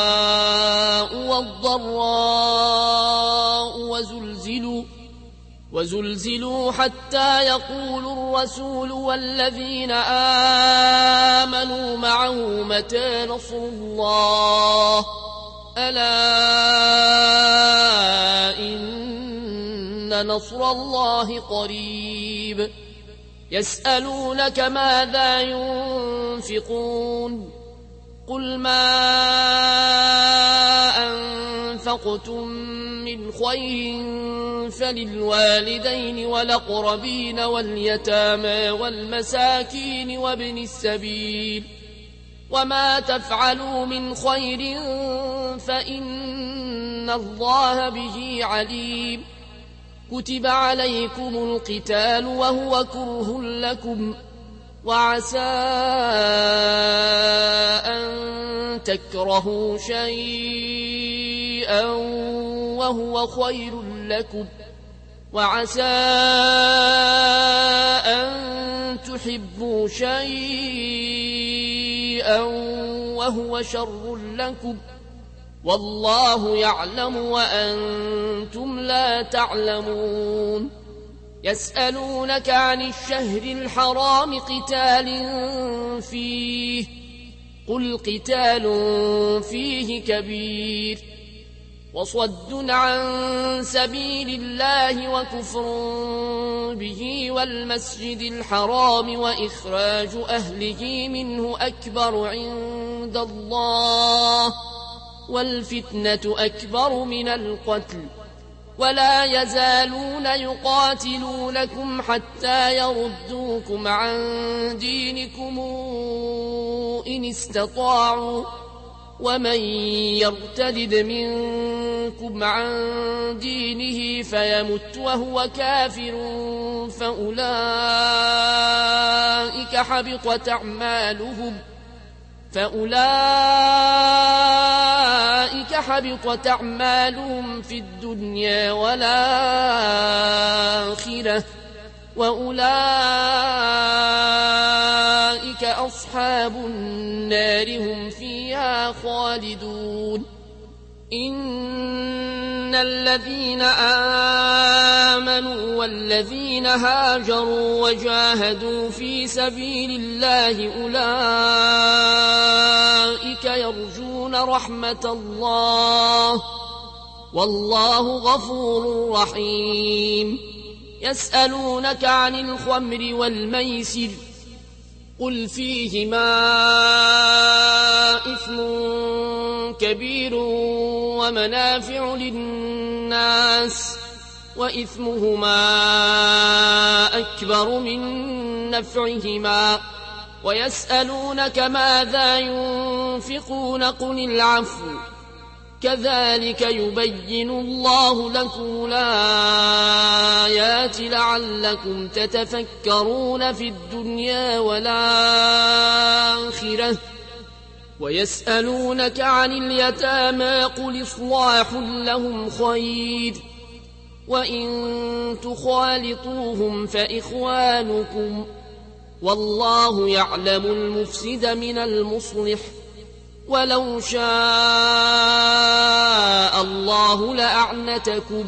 البأساء والضراء وزلزلوا وزلزلوا حتى يقول الرسول والذين آمنوا معه متى نصر الله ألا إن نصر الله قريب يسألونك ماذا ينفقون قل ما أنفقتم من خير فللوالدين والأقربين واليتامى والمساكين وابن السبيل وما تفعلوا من خير فإن الله به عليم كتب عليكم القتال وهو كره لكم وعسى أن تكرهوا شيئا وهو خير لكم وعسى أن تحبوا شيئا وهو شر لكم والله يعلم وأنتم لا تعلمون يسألونك عن الشهر الحرام قتال فيه قل قتال فيه كبير وصد عن سبيل الله وكفر به والمسجد الحرام وإخراج أهله منه أكبر عند الله والفتنة أكبر من القتل ولا يزالون يقاتلونكم حتى يردوكم عن دينكم إن استطاعوا ومن يرتد منكم عن دينه فيمت وهو كافر فأولئك حبطت أعمالهم فأولئك حبطت أعمالهم في الدنيا والآخرة وأولئك أصحاب النار هم فيها خالدون إن الذين آمنوا والذين هاجروا وجاهدوا في سبيل الله أولئك يرجون رحمة الله والله غفور رحيم يسألونك عن الخمر والميسر قل فيهما إثم كبير ومنافع للناس وإثمهما أكبر من نفعهما ويسألونك ماذا ينفقون قل العفو كذلك يبين الله لكم الآيات لعلكم تتفكرون في الدنيا والآخرة ويسألونك عن اليتامى قل إصلاح لهم خير وإن تخالطوهم فإخوانكم والله يعلم المفسد من المصلح ولو شاء الله لأعنتكم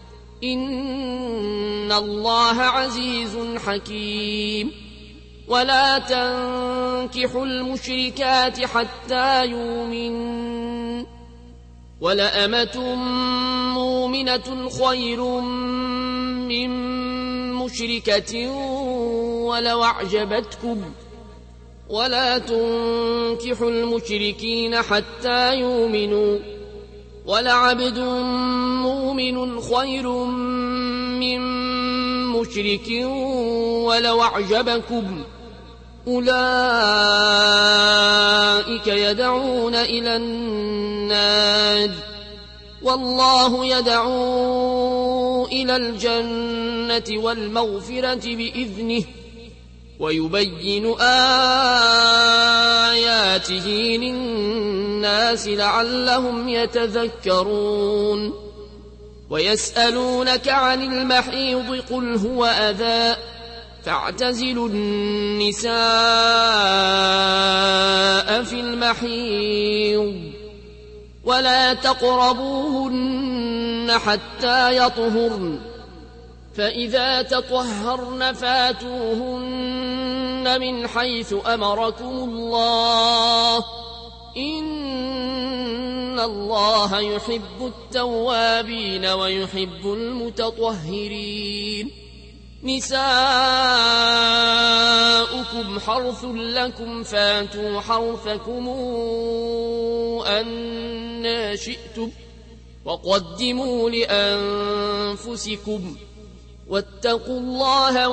إن الله عزيز حكيم ولا تنكحوا المشركات حتى يؤمنوا ولأمة مؤمنة خير من مشركة ولو أعجبتكم ولا تنكحوا المشركين حتى يؤمنوا ولعبد مؤمن خير من مشرك ولو أعجبكم أولئك يدعون إلى النار والله يدعو إلى الجنة والمغفرة بإذنه ويبين آياته للناس لعلهم يتذكرون ويسألونك عن المحيض قل هو أذى فاعتزلوا النساء في المحيض ولا تقربوهن حتى يطهرن فإذا تطهرن فاتوهن من حيث أمركم الله إن الله يحب التوابين ويحب المتطهرين نساؤكم حرث لكم فاتوا حرثكم أنى شئتم وقدموا لأنفسكم واتقوا الله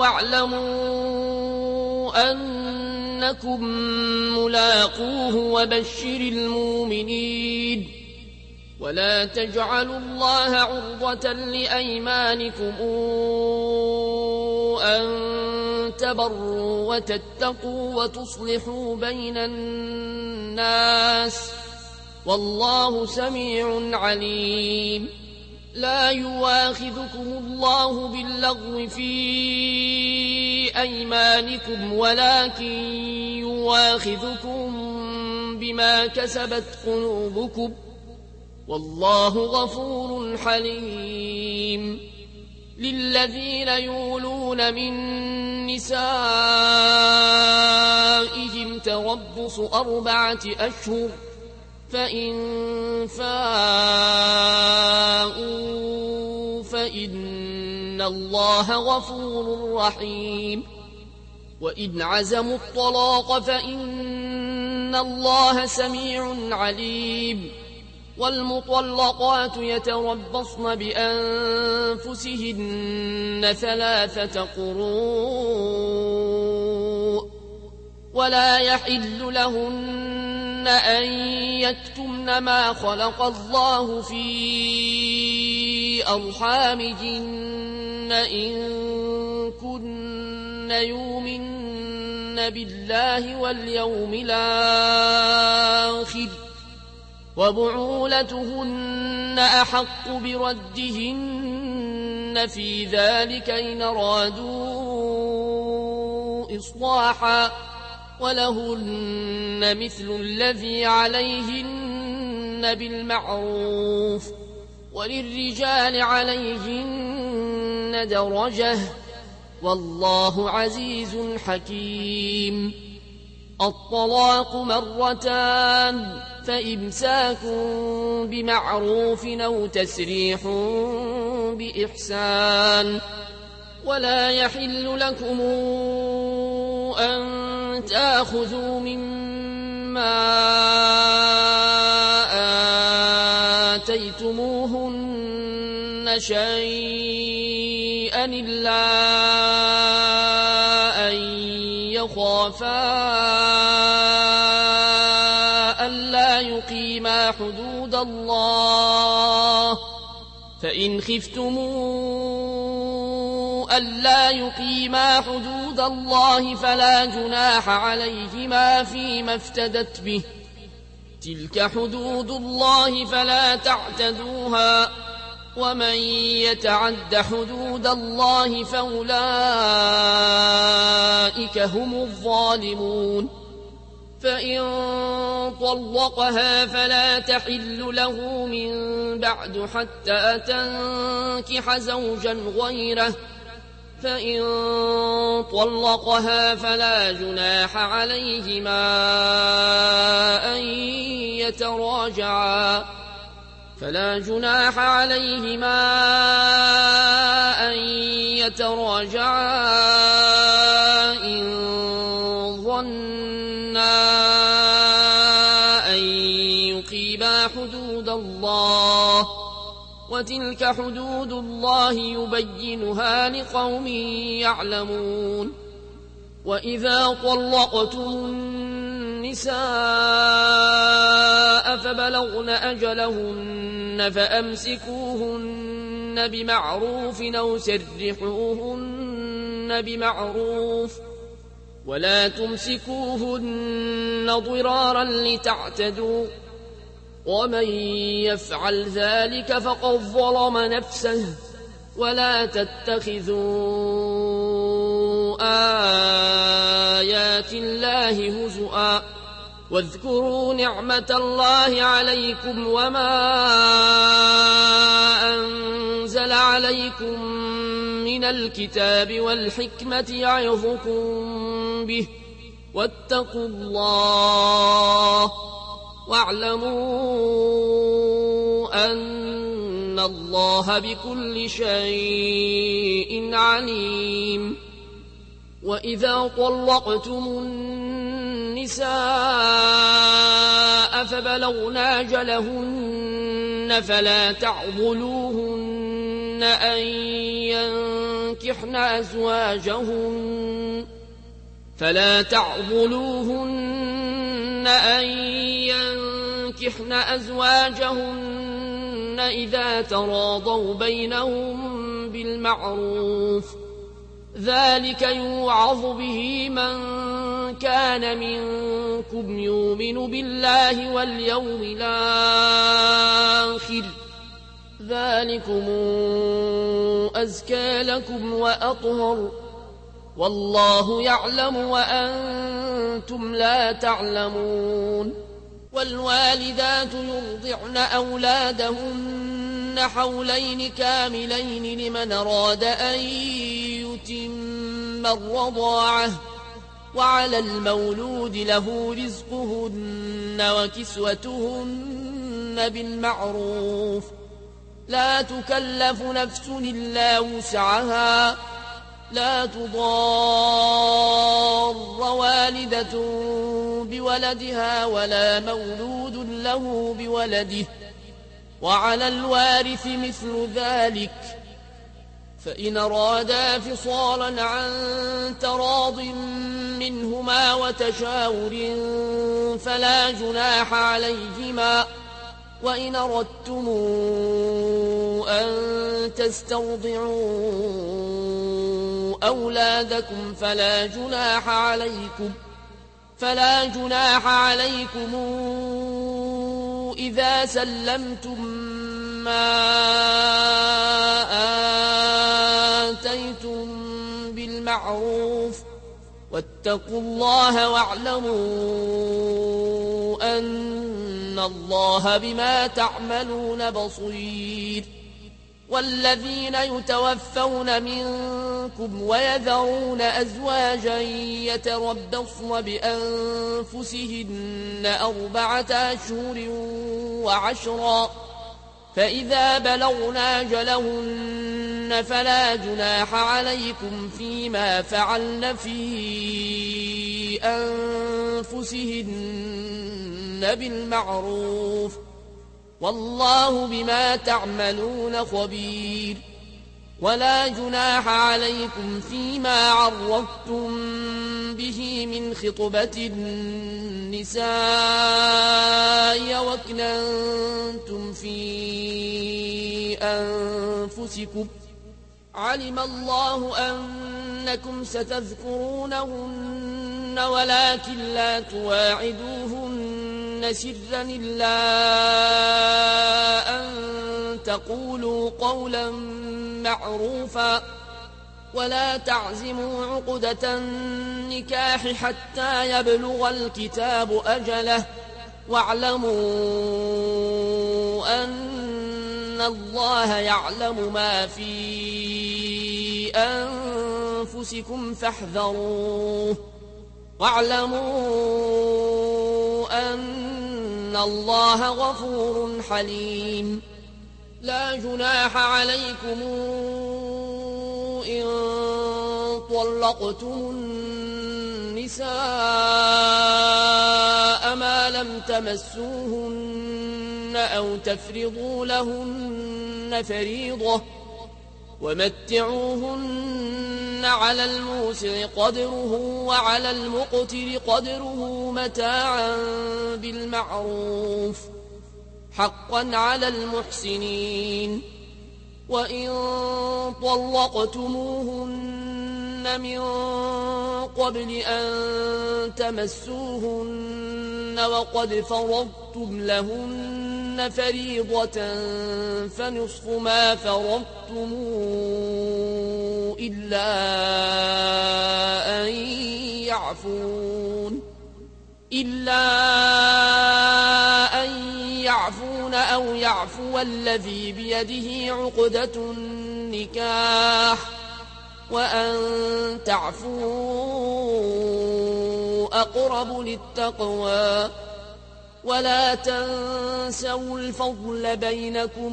واعلموا أنكم ملاقوه وبشر المؤمنين ولا تجعلوا الله عرضة لأيمانكم أن تبروا وتتقوا وتصلحوا بين الناس والله سميع عليم لا يواخذكم الله باللغو في أيمانكم ولكن يواخذكم بما كسبت قلوبكم والله غفور حليم للذين يولون من نسائهم تربص أربعة أشهر فإن فاءوا فإن الله غفور رحيم وإن عزموا الطلاق فإن الله سميع عليم والمطلقات يتربصن بأنفسهن ثلاثة قروء ولا يحل لهن أن يكتمن ما خلق الله في أرحامهن إن كن يؤمن بالله واليوم الآخر وبعولتهن أحق بردهن في ذلك إن أرادوا إصلاحا ولهن مثل الذي عليهن بالمعروف وللرجال عليهن درجة والله عزيز حكيم الطلاق مرتان فإمساك بمعروف أو تسريح بإحسان ولا يحل لكم أن تأخذوا مما آتيتموهن شيئا إلا أن يخافا ألا يقيما حدود الله فإن خفتموا ألا يقيما حدود الله فلا جناح عليهما فيما افتدت به تلك حدود الله فلا تعتدوها ومن يتعد حدود الله فأولئك هم الظالمون فإن طلقها فلا تحل له من بعد حتى تنكح زوجا غيره فإن طلقها فلا جناح عليهما أن يتراجعا فلا جناح عليهما أن يتراجعا إن ظنا أن يقيما حدود الله وتلك حدود الله يبينها لقوم يعلمون وإذا طلقتم النساء فبلغن أجلهن فأمسكوهن بمعروف أو سرحوهن بمعروف ولا تمسكوهن ضرارا لتعتدوا ومن يفعل ذلك فقد ظلم نفسه ولا تتخذوا آيات الله هزؤا واذكروا نعمة الله عليكم وما أنزل عليكم من الكتاب والحكمة يعظكم به واتقوا الله واعلموا أن الله بكل شيء عليم. وإذا طلقتم النساء فبلغن أجلهن فلا تعضلوهن أن ينكحن أزواجهن فلا تعضلوهن أن ينكحن أزواجهن إذا تراضوا بينهم بالمعروف ذلك يوعظ به من كان منكم يؤمن بالله واليوم الآخر ذلكم أزكى لكم وأطهر والله يعلم وأنتم لا تعلمون. والوالدات يرضعن أولادهن حولين كاملين لمن أراد أن يتم الرضاعة وعلى المولود له رزقهن وكسوتهن بالمعروف لا تكلف نفس إلا وسعها لا تضار والدة بولدها ولا مولود له بولده وعلى الوارث مثل ذلك فإن أرادا فصالا عن تراض منهما وتشاور فلا جناح عليهما. وإن أردتم أن تسترضعوا أولادكم فلا جناح عليكم فلا جناح عليكم إذا سلمتم ما آتيتم بالمعروف واتقوا الله واعلموا أن الله بما تعملون بصير. والذين يتوفون منكم ويذرون أزواجا يتربصن بأنفسهن أربعة أشهر وعشرا فإذا بلغن أجلهن فلا جناح عليكم فيما فعلن في أنفسهن بالمعروف والله بما تعملون خبير. ولا جناح عليكم فيما عرضتم به من خطبة النساء وأكننتم في أنفسكم علم الله أنكم ستذكرونهن ولكن لا تواعدوهن سرا إلا أن تقولوا قولا معروفا ولا تعزموا عقدة النكاح حتى يبلغ الكتاب أجله واعلموا أن الله يعلم ما في أنفسكم فاحذروه واعلموا أن الله غفور حليم. لا جناح عليكم إن طلقتم النساء ما لم تمسوهن أو تفرضوا لهن فريضة ومتعوهن على الموسع قدره وعلى المقتر قدره متاعا بالمعروف حقا على المحسنين. وإن طلقتموهن من قبل أن تمسوهن وقد فرضتم لهن فريضة فنصف ما فرضتم إلا أن يعفون إلا أن يعفون أو يعفو الذي بيده عقدة النكاح وأن تعفوا أقرب للتقوى ولا تنسوا الفضل بينكم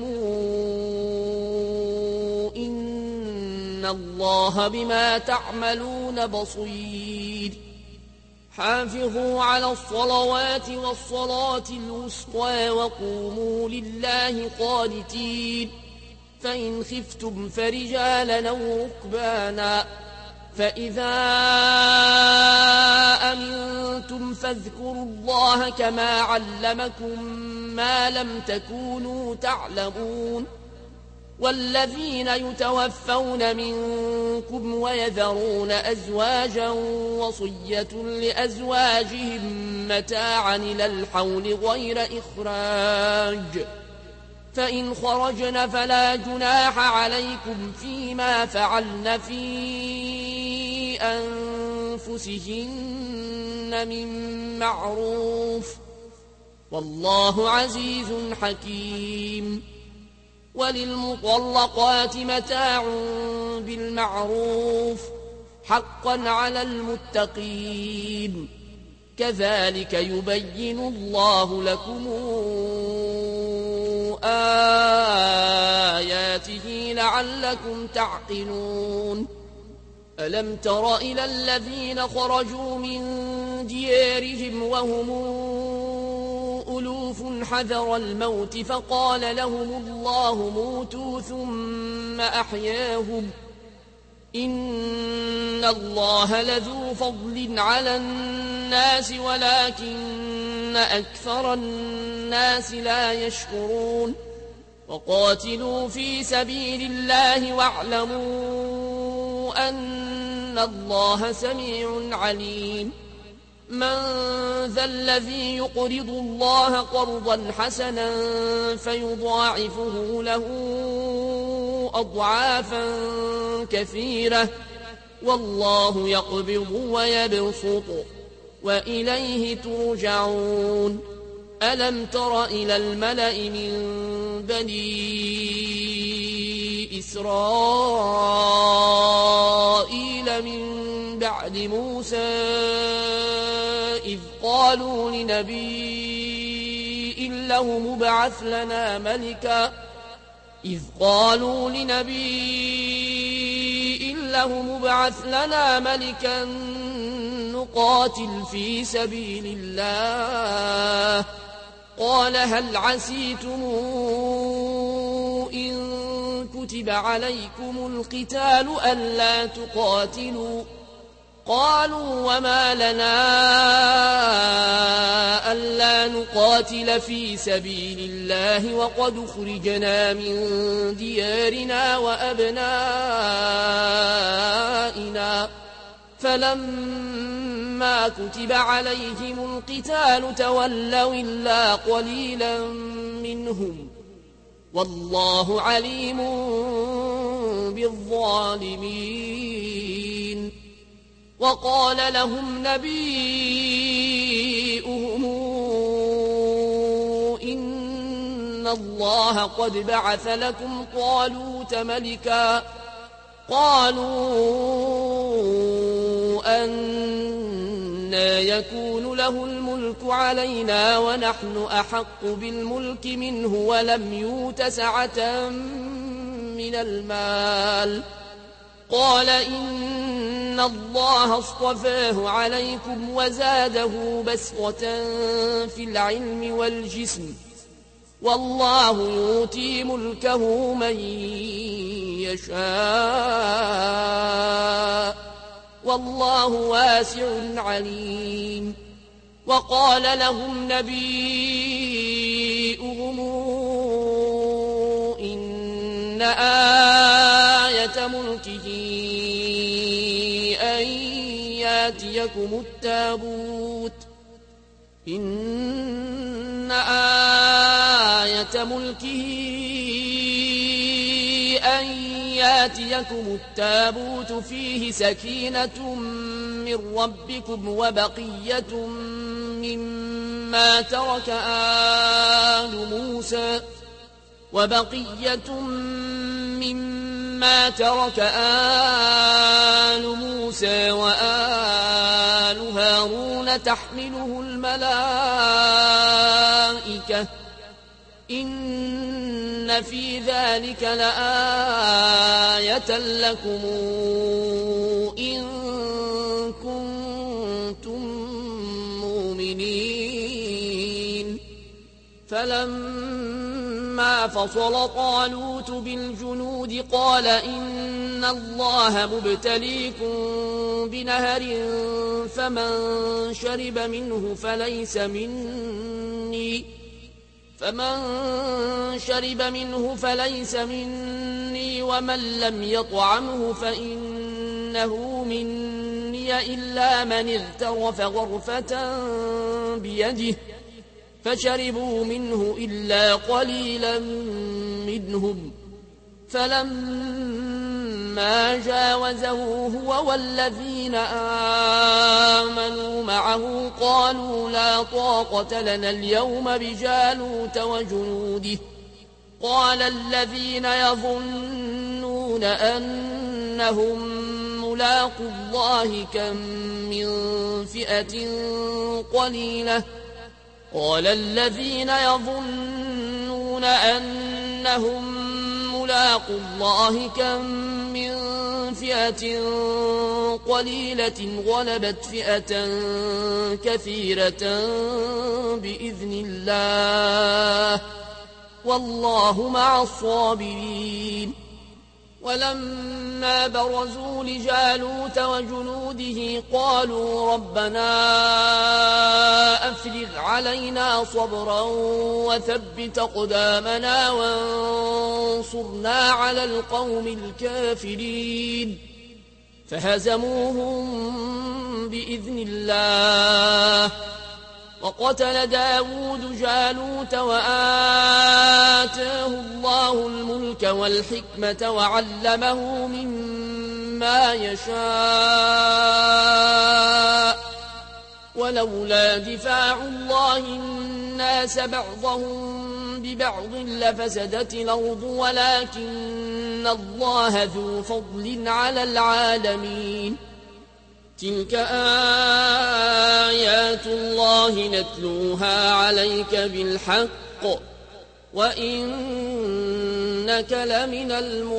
إن الله بما تعملون بصير حافظوا على الصلوات والصلاة الوسطى وقوموا لله قانتين فإن خفتم فرجالا أو ركبانا فإذا أمنتم فاذكروا الله كما علمكم ما لم تكونوا تعلمون والذين يتوفون منكم ويذرون أزواجا وصية لأزواجهم متاعا إلى الحول غير إخراج فإن خرجن فلا جناح عليكم فيما فعلن في أنفسهن من معروف والله عزيز حكيم وللمطلقات متاع بالمعروف حقا على المتقين كذلك يبين الله لكم آياته لعلكم تعقلون ألم تر إلى الذين خرجوا من ديارهم وهم ألوف حذر الموت فقال لهم الله موتوا ثم أحياهم إن الله لذو فضل على الناس ولكن أكثر الناس لا يشكرون وقاتلوا في سبيل الله واعلموا أن الله سميع عليم من ذا الذي يقرض الله قرضا حسنا فيضاعفه له أضعافا كثيرة والله يقبض ويبسط وإليه ترجعون ألم تر إلى الملأ من بني إسرائيل من بعد موسى إذ قالوا لنبي له مبعث لنا ملكا إذ قالوا لنبي له مبعث لنا ملكا نقاتل في سبيل الله قال هل عسيتم إن كتب عليكم القتال ألا تقاتلوا قالوا وما لنا ألا نقاتل في سبيل الله وقد خرجنا من ديارنا وأبنائنا فلما كتب عليهم القتال تولوا إلا قليلا منهم والله عليم بالظالمين وقال لهم نبيئهم إن الله قد بعث لكم طالوت ملكا قالوا أنى يكون له الملك علينا ونحن أحق بالملك منه ولم يؤت سعة من المال قال إن الله اصطفاه عليكم وزاده بسطة في العلم والجسم والله يؤتي ملكه من يشاء والله واسع عليم وقال لهم نبيئهم إن آية ملكه أن ياتيكم التابوت إن آية ملكه أن ياتيكم التابوت فيه سكينة من ربكم وبقية مما ترك آل موسى وبقية مما ولما ترك آل موسى وآل هارون تحمله الملائكة إن في ذلك لآية لكم إن كنتم مؤمنين فلما فصل طالوت بالجنود قال إن الله مبتليكم بنهر فمن شرب منه فليس مني فمن شرب منه فليس مني ومن لم يطعمه فإنه مني إلا من اغترف غرفة بيده فشربوا منه إلا قليلا منهم فلما جاوزه هو والذين آمنوا معه قالوا لا طاقة لنا اليوم بجالوت وجنوده قال الذين يظنون أنهم ملاقو الله كم من فئة قليلة قال الذين يظنون أنهم ملاقو الله كم من فئة قليلة غلبت فئة كثيرة بإذن الله والله مع الصابرين ولما برزوا لجالوت وجنوده قالوا ربنا أفرغ علينا صبرا وثبت أقدامنا وانصرنا على القوم الكافرين فهزموهم بإذن الله وقتل داود جالوت وآتاه الله الملك والحكمة وعلمه مما يشاء ولولا دفاع الله الناس بعضهم ببعض لفسدت الأرض ولكن الله ذو فضل على العالمين تلك آيات الله نتلوها عليك بالحق وإنك لمن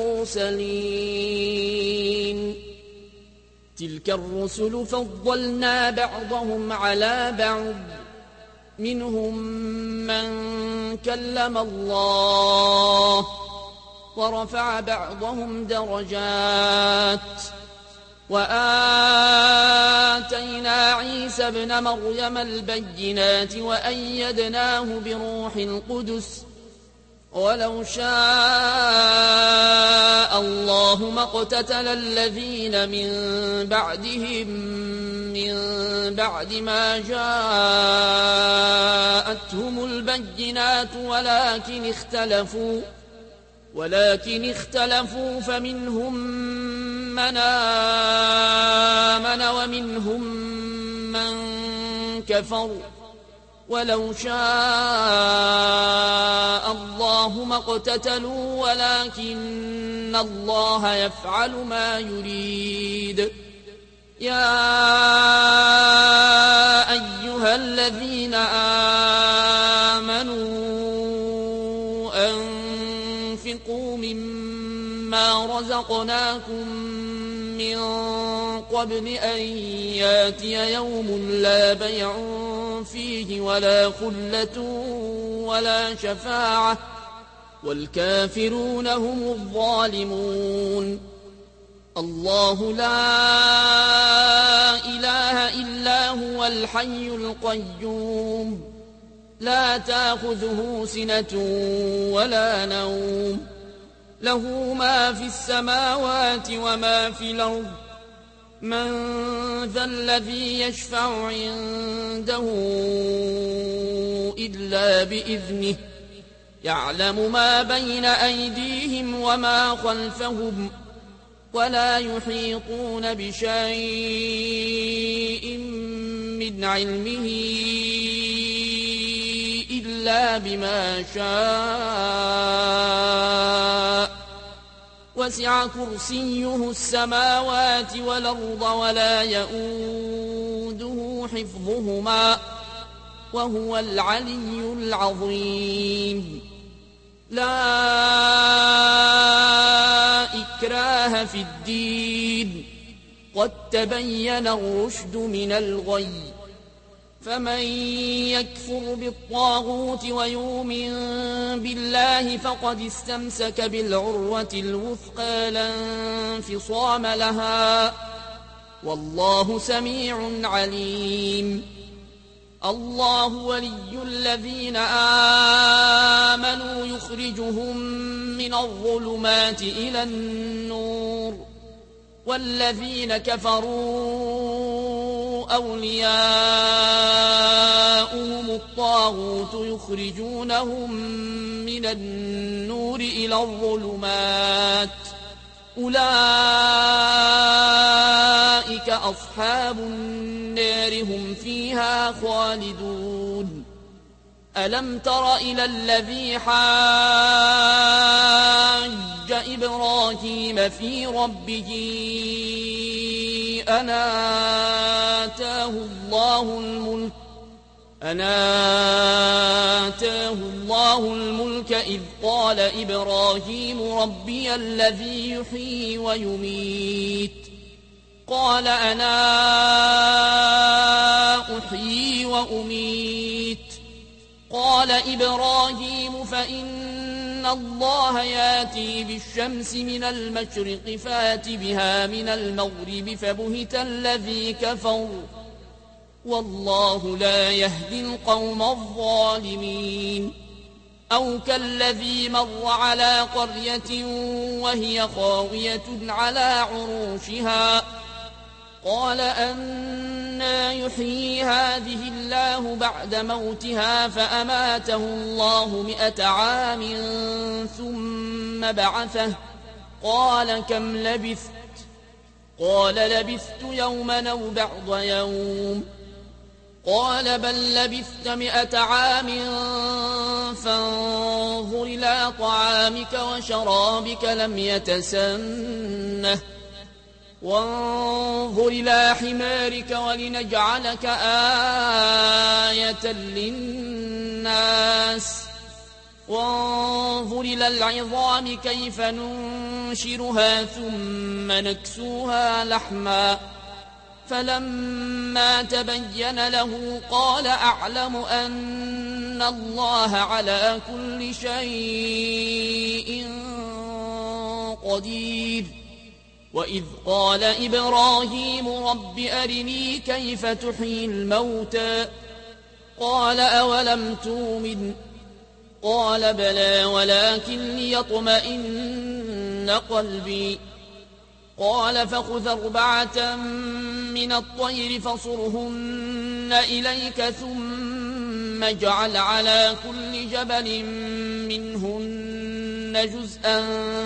المرسلين تلك الرسل فضلنا بعضهم على بعض منهم من كلم الله ورفع بعضهم درجات وآتينا عيسى ابن مريم البينات وأيدناه بروح القدس ولو شاء الله ما اقتتل الذين من بعدهم من بعد ما جاءتهم البينات ولكن اختلفوا ولكن اختلفوا فمنهم من آمن ومنهم من كفر ولو شاء الله ما اقتتلوا ولكن الله يفعل ما يريد يا أيها الذين آمنوا أنفقوا مما رزقناكم من قبل أن ياتي يوم لا بيع فيه ولا خلة ولا شفاعة والكافرون هم الظالمون الله لا إله إلا هو الحي القيوم لا تأخذه سنة ولا نوم له ما في السماوات وما في الأرض من ذا الذي يشفع عنده إلا بإذنه يعلم ما بين أيديهم وما خلفهم ولا يحيطون بشيء من علمه إلا بما شاء وسع كرسيه السماوات والأرض ولا يئوده حفظهما وهو العلي العظيم. لا إكراه في الدين قد تبين الرشد من الغي، فمن يكفر بالطاغوت ويؤمن بالله فقد استمسك بالعروة الوثقى لا انفصام لها، والله سميع عليم. الله ولي الذين آمنوا يخرجهم من الظلمات إلى النور، والذين كفروا أولياؤهم الطاغوت يخرجونهم من النور إلى الظلمات، أولئك أصحاب النار هم فيها خالدون. ألم تر إلى الذي حاج إبراهيم في ربه أن آتاه الله الملك أن آتاه الله الملك إذ قال إبراهيم ربي الذي يحيي ويميت، قال أنا أحيي وأميت، قال إبراهيم فإن الله ياتي بالشمس من المشرق فات بها من المغرب فبهت الذي كفر، والله لا يهدي القوم الظالمين. أو كالذي مر على قرية وهي خاوية على عروشها قال أنى يحيي هذه الله بعد موتها فأماته الله مئة عام ثم بعثه قال كم لبثت؟ قال لبثت يوما أو بعض يوم، قال بل لبثت مئة عام فانظر إلى طعامك وشرابك لم يتسنه، وانظر إلى حمارك ولنجعلك آية للناس، وانظر إلى العظام كيف ننشرها ثم نكسوها لحما، فلما تبين له قال أعلم أن الله على كل شيء قدير. وإذ قال إبراهيم رب أرني كيف تحيي الموتى، قال أولم تؤمن؟ قال بلى ولكن ليطمئن قلبي، قال فخذ أربعة من الطير فصرهن إليك ثم اجعل على كل جبل منهن جزءا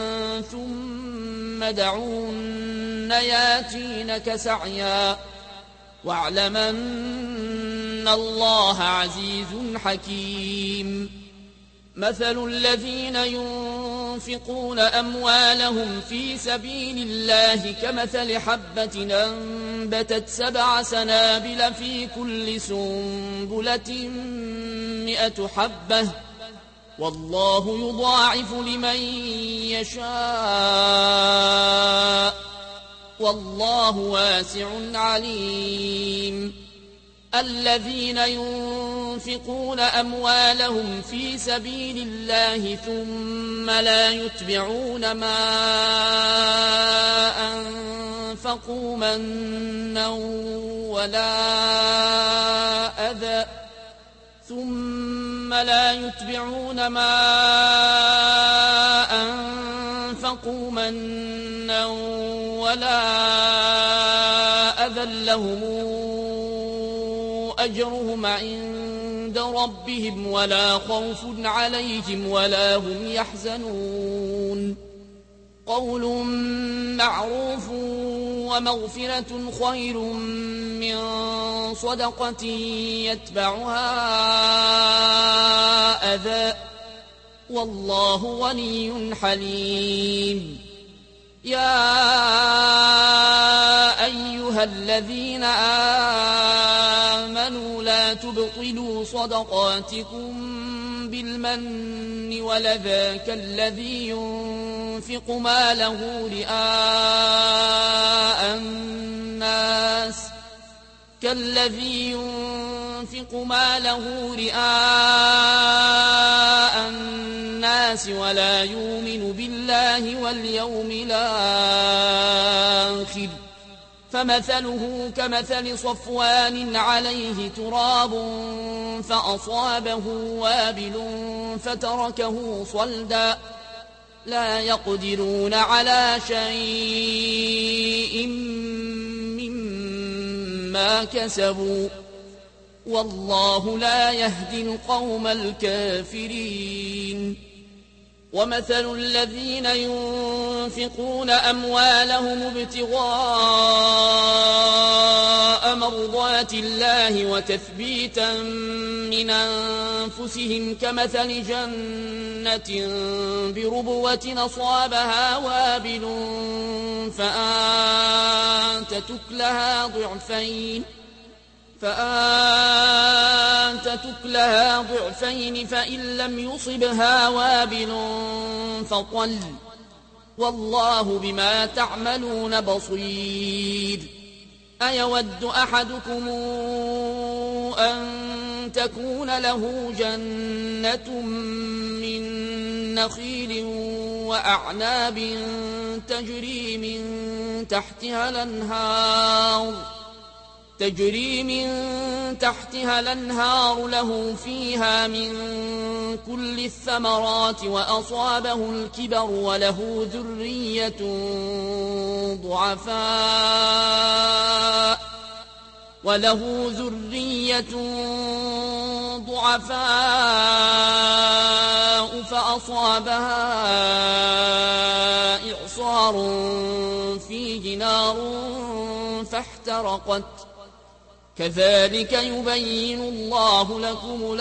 ثم دعوهن ياتينك سعيا، واعلم أن الله عزيز حكيم. مثل الذين ينفقون أموالهم في سبيل الله كمثل حبة أنبتت سبع سنابل في كل سنبلة مئة حبة، والله يضاعف لمن يشاء، والله واسع عليم. الذين ينفقون أموالهم في سبيل الله ثم لا يتبعون ما أنفقوا منا ولا أذى ثم لا يتبعون ما أنفقوا منا ولا أذى لهم أجرهم عند ربهم ولا خوف عليهم ولا هم يحزنون. قول معروف ومغفرة خير من صدقة يتبعها أذى، والله غني حليم. أيها الذين آمنوا لا تبطلوا صدقاتكم بالمن والأذى كالذي ينفق ماله رئاء الناس كالذي ينفق ماله رئاء الناس ولا يؤمن بالله واليوم الآخر فمثله كمثل صفوان عليه تراب فأصابه وابل فتركه صلدا لا يقدرون على شيء مما كسبوا والله لا يهدي القوم الكافرين ومثل الذين ينفقون أموالهم ابتغاء مرضات الله وتثبيتا من أنفسهم كمثل جنة بربوة أصابها وابل فآتت أكلها ضعفين فأنت تكلها ضعفين فإن لم يصبها وابل فطل والله بما تعملون بصير أيود أحدكم أن تكون له جنة من نخيل وأعناب تجري من تحتها الأنهار تجري من تحتها الأنهار له فيها من كل الثمرات وأصابه الكبر وله ذرية ضعفاء وله ذرية ضعفاء فأصابها إعصار فيه نار فاحترقت كذلك يبين الله لكم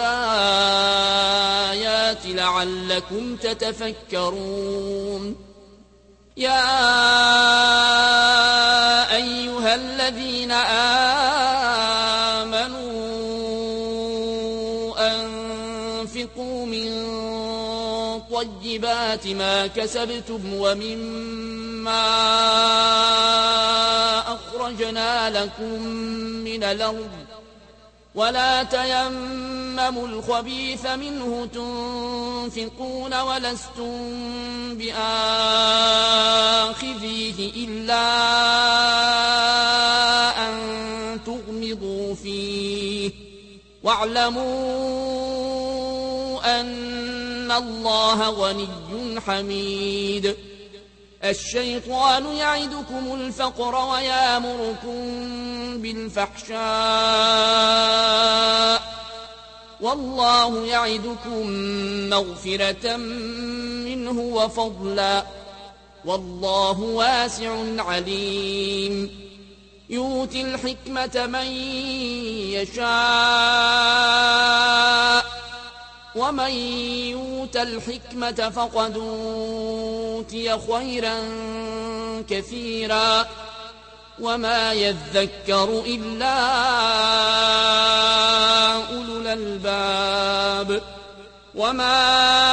الآيات لعلكم تتفكرون يا أيها الذين آمنوا أنفقوا من طيبات ما كسبتم ومما أخرجنا لكم من الأرض ولا تيمموا الخبيث منه تنفقون ولستم بآخذيه إلا أن تغمضوا فيه واعلموا أن الله غني حميد الشيطان يعدكم الفقر ويامركم بالفحشاء والله يعدكم مغفرة منه وفضلا والله واسع عليم يؤتي الحكمة من يشاء ومن يؤت الحكمة فقد أوتي خيرا كثيرا وما يذكر إلا أولو الألباب وما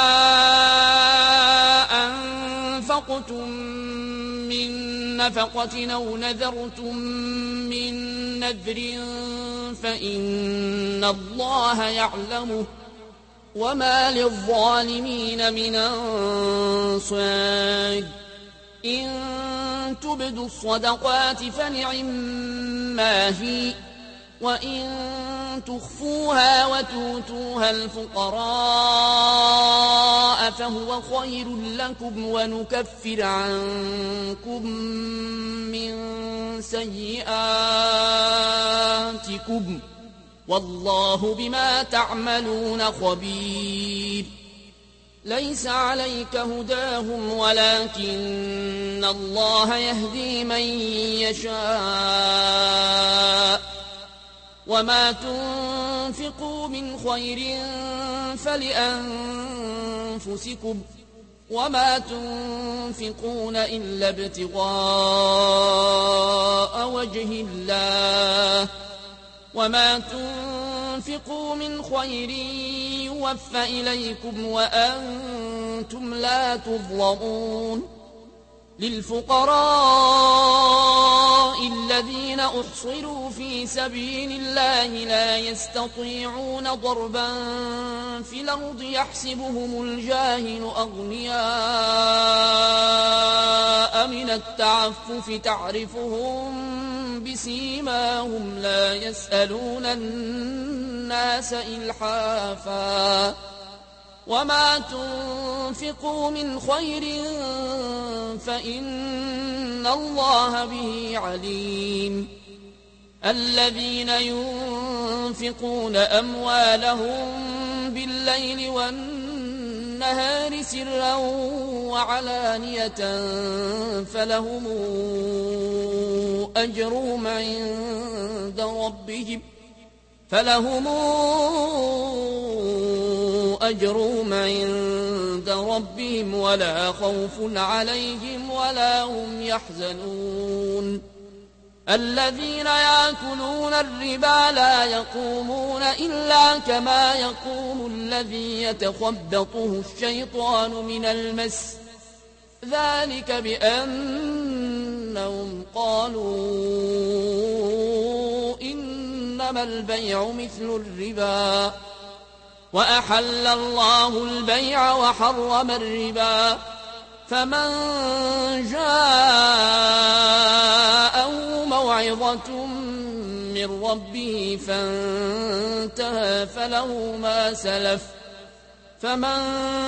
أنفقتم من نفقة أو نذرتم من نذر فإن الله يعلمه وما للظالمين من أنصار إن تبدوا الصدقات فنعما هي وإن تخفوها وتؤتوها الفقراء فهو خير لكم ونكفر عنكم من سيئاتكم والله بما تعملون خبير ليس عليك هداهم ولكن الله يهدي من يشاء وما تنفقوا من خير فلأنفسكم وما تنفقون إلا ابتغاء وجه الله وما تنفقوا من خير يوفى إليكم وأنتم لا تظلمون للفقراء الذين أحصروا في سبيل الله لا يستطيعون ضربا في الأرض يحسبهم الجاهل أغنياء من التعفف تعرفهم بسيماهم لا يسألون الناس إلحافا وما تنفقوا من خير فإن الله به عليم الذين ينفقون أموالهم بالليل والنهار سرا وعلانية فلهم أجرهم عند ربهم فلهم أجرهم عند ربهم ولا خوف عليهم ولا هم يحزنون الذين يأكلون الربا لا يقومون إلا كما يقوم الذي يتخبطه الشيطان من المس ذلك بأنهم قالوا إنما البيع مثل الربا وأحل الله البيع وحرم الربا فمن جاءه موعظة من ربه فانتهى فله ما سلف فمن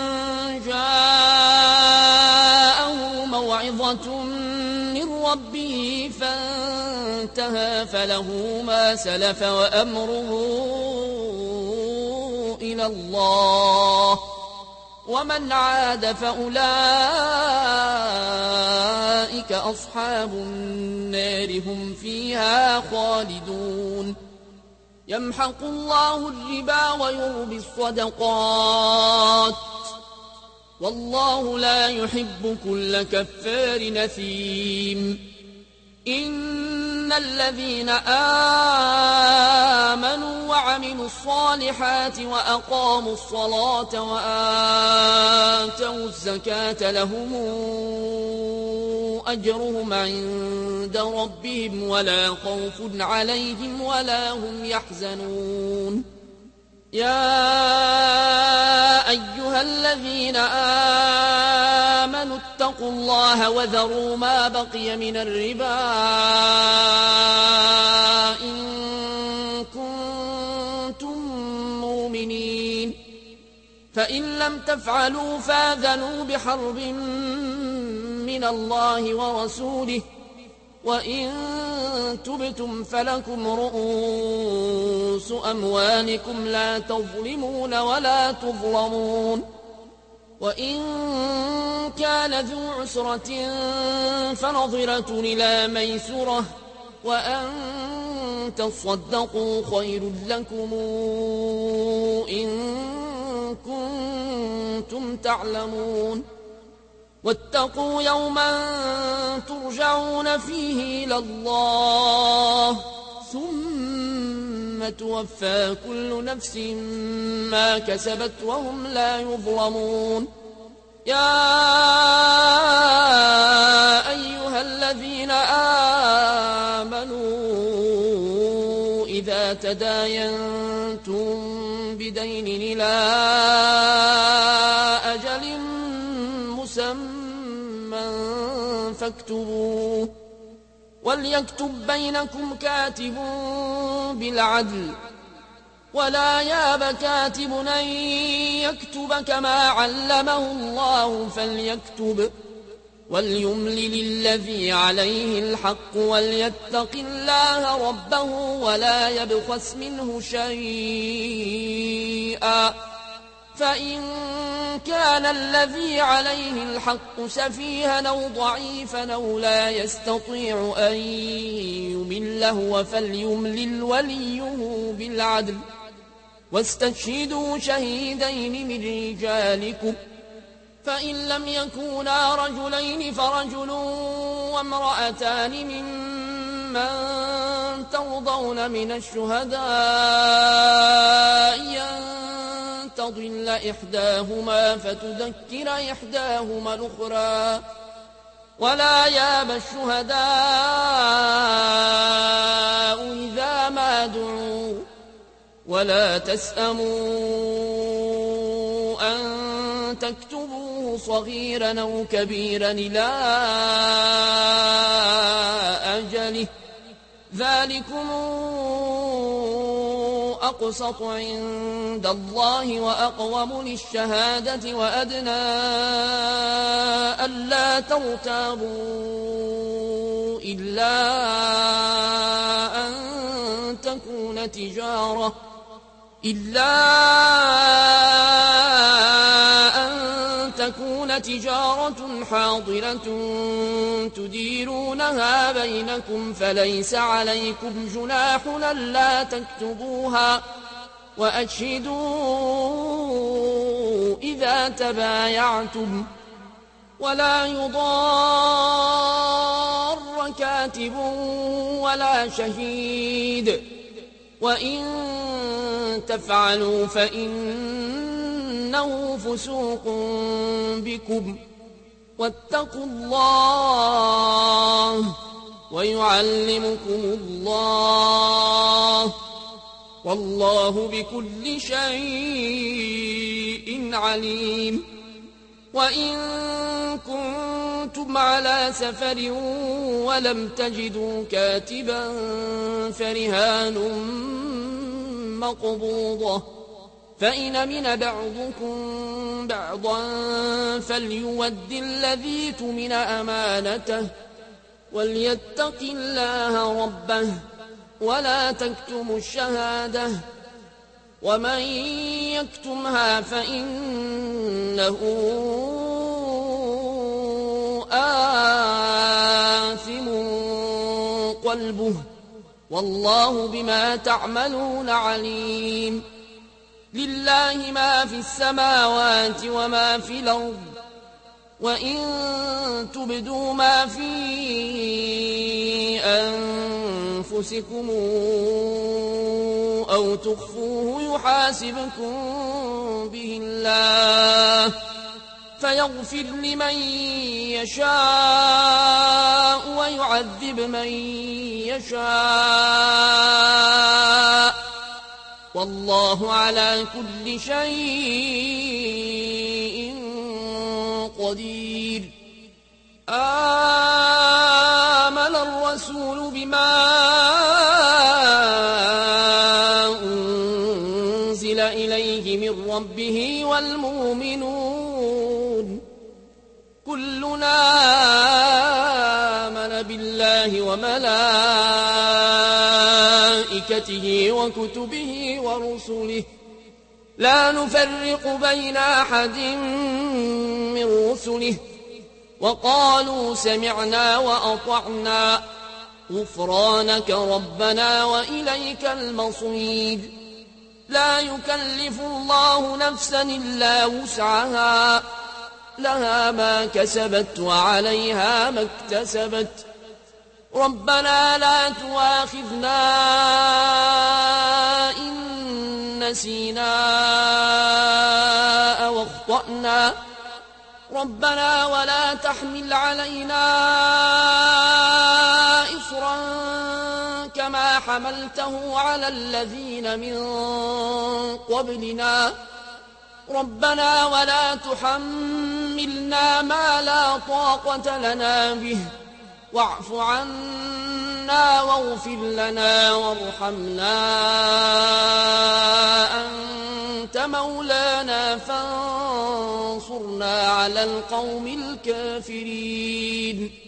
جاءه موعظة من ربه فانتهى فله ما سلف وأمره إلى الله ومن عاد فأولئك أصحاب النار هم فيها خالدون يمحق الله الربا ويربي الصدقات والله لا يحب كل كفار نثيم إن الذين آمنوا وعملوا الصالحات وأقاموا الصلاة وآتوا الزكاة لهم أجرهم عند ربهم ولا خوف عليهم ولا هم يحزنون يا أيها الذين آمنوا اتقوا الله وذروا ما بقي من الربا إن كنتم مؤمنين فإن لم تفعلوا فاذنوا بحرب من الله ورسوله وإن تبتم فلكم رؤوس أموالكم لا تظلمون ولا تظلمون وإن كان ذو عسرة فنظرة إلى ميسرة وأن تصدقوا خير لكم إن كنتم تعلمون واتقوا يوما ترجعون فيه إلى الله ثم توفى كل نفس ما كسبت وهم لا يظلمون يا أيها الذين آمنوا إذا تداينتم بدين إلى أجل مسمى فاكتبوه وليكتب بينكم كاتب بالعدل ولا ياب كاتب أن يكتب كما علمه الله فليكتب وليملل الذي عليه الحق وليتق الله ربه ولا يبخس منه شيئا فإن كان الذي عليه الحق سفيها أو ضعيفا أو لا يستطيع أن يمله فليملل وليه بالعدل واستشهدوا شهيدين من رجالكم فإن لم يكونا رجلين فرجل وامرأتان ممن ترضون من الشهداء أن تضل إحداهما فتذكر إحداهما الأخرى ولا يابى الشهداء إذا ما دعوا ولا تسأموا أن تكتبوه صغيرا أو كبيرا إلى أجله ذلكم أقسط عند الله وأقوم للشهادة وأدنى ألا ترتابوا إلا أن تكون تجارة إلا أن تكون تجارة حاضرة تديرونها بينكم فليس عليكم جناح ألا تكتبوها وأشهدوا إذا تبايعتم ولا يضار كاتب ولا شهيد وإن تفعلوا فإنه فسوق بكم واتقوا الله ويعلمكم الله والله بكل شيء عليم وإن كنتم على سفر ولم تجدوا كاتبا فرهان مقبوضة فإن من بعضكم بعضا فليود الذي تمن أمانته وليتق الله ربه ولا تكتموا الشهادة ومن يكتمها فإنه آثم قلبه والله بما تعملون عليم لله ما في السماوات وما في الأرض وإن تبدوا ما في أنفسكم أو تخفوه يحاسبكم به الله فيغفر لمن يشاء ويعذب من يشاء والله على كل شيء قدير آمن الرسول بما أنزل إليه من ربه والمؤمنون كلنا آمن بالله وملائكته وكتبه ورسله لا نفرق بين أحد من رسله وقالوا سمعنا وأطعنا غفرانك ربنا وإليك المصير لا يكلف الله نفسا إلا وسعها لها ما كسبت وعليها ما اكتسبت ربنا لا تؤاخذنا إن نسينا أو أخطأنا ربنا ولا تحمل علينا إصرا كما حملته على الذين من قبلنا ربنا ولا تحملنا ما لا طاقة لنا به واعف عنا واغفر لنا وارحمنا أنت مولانا فانصرنا على القوم الكافرين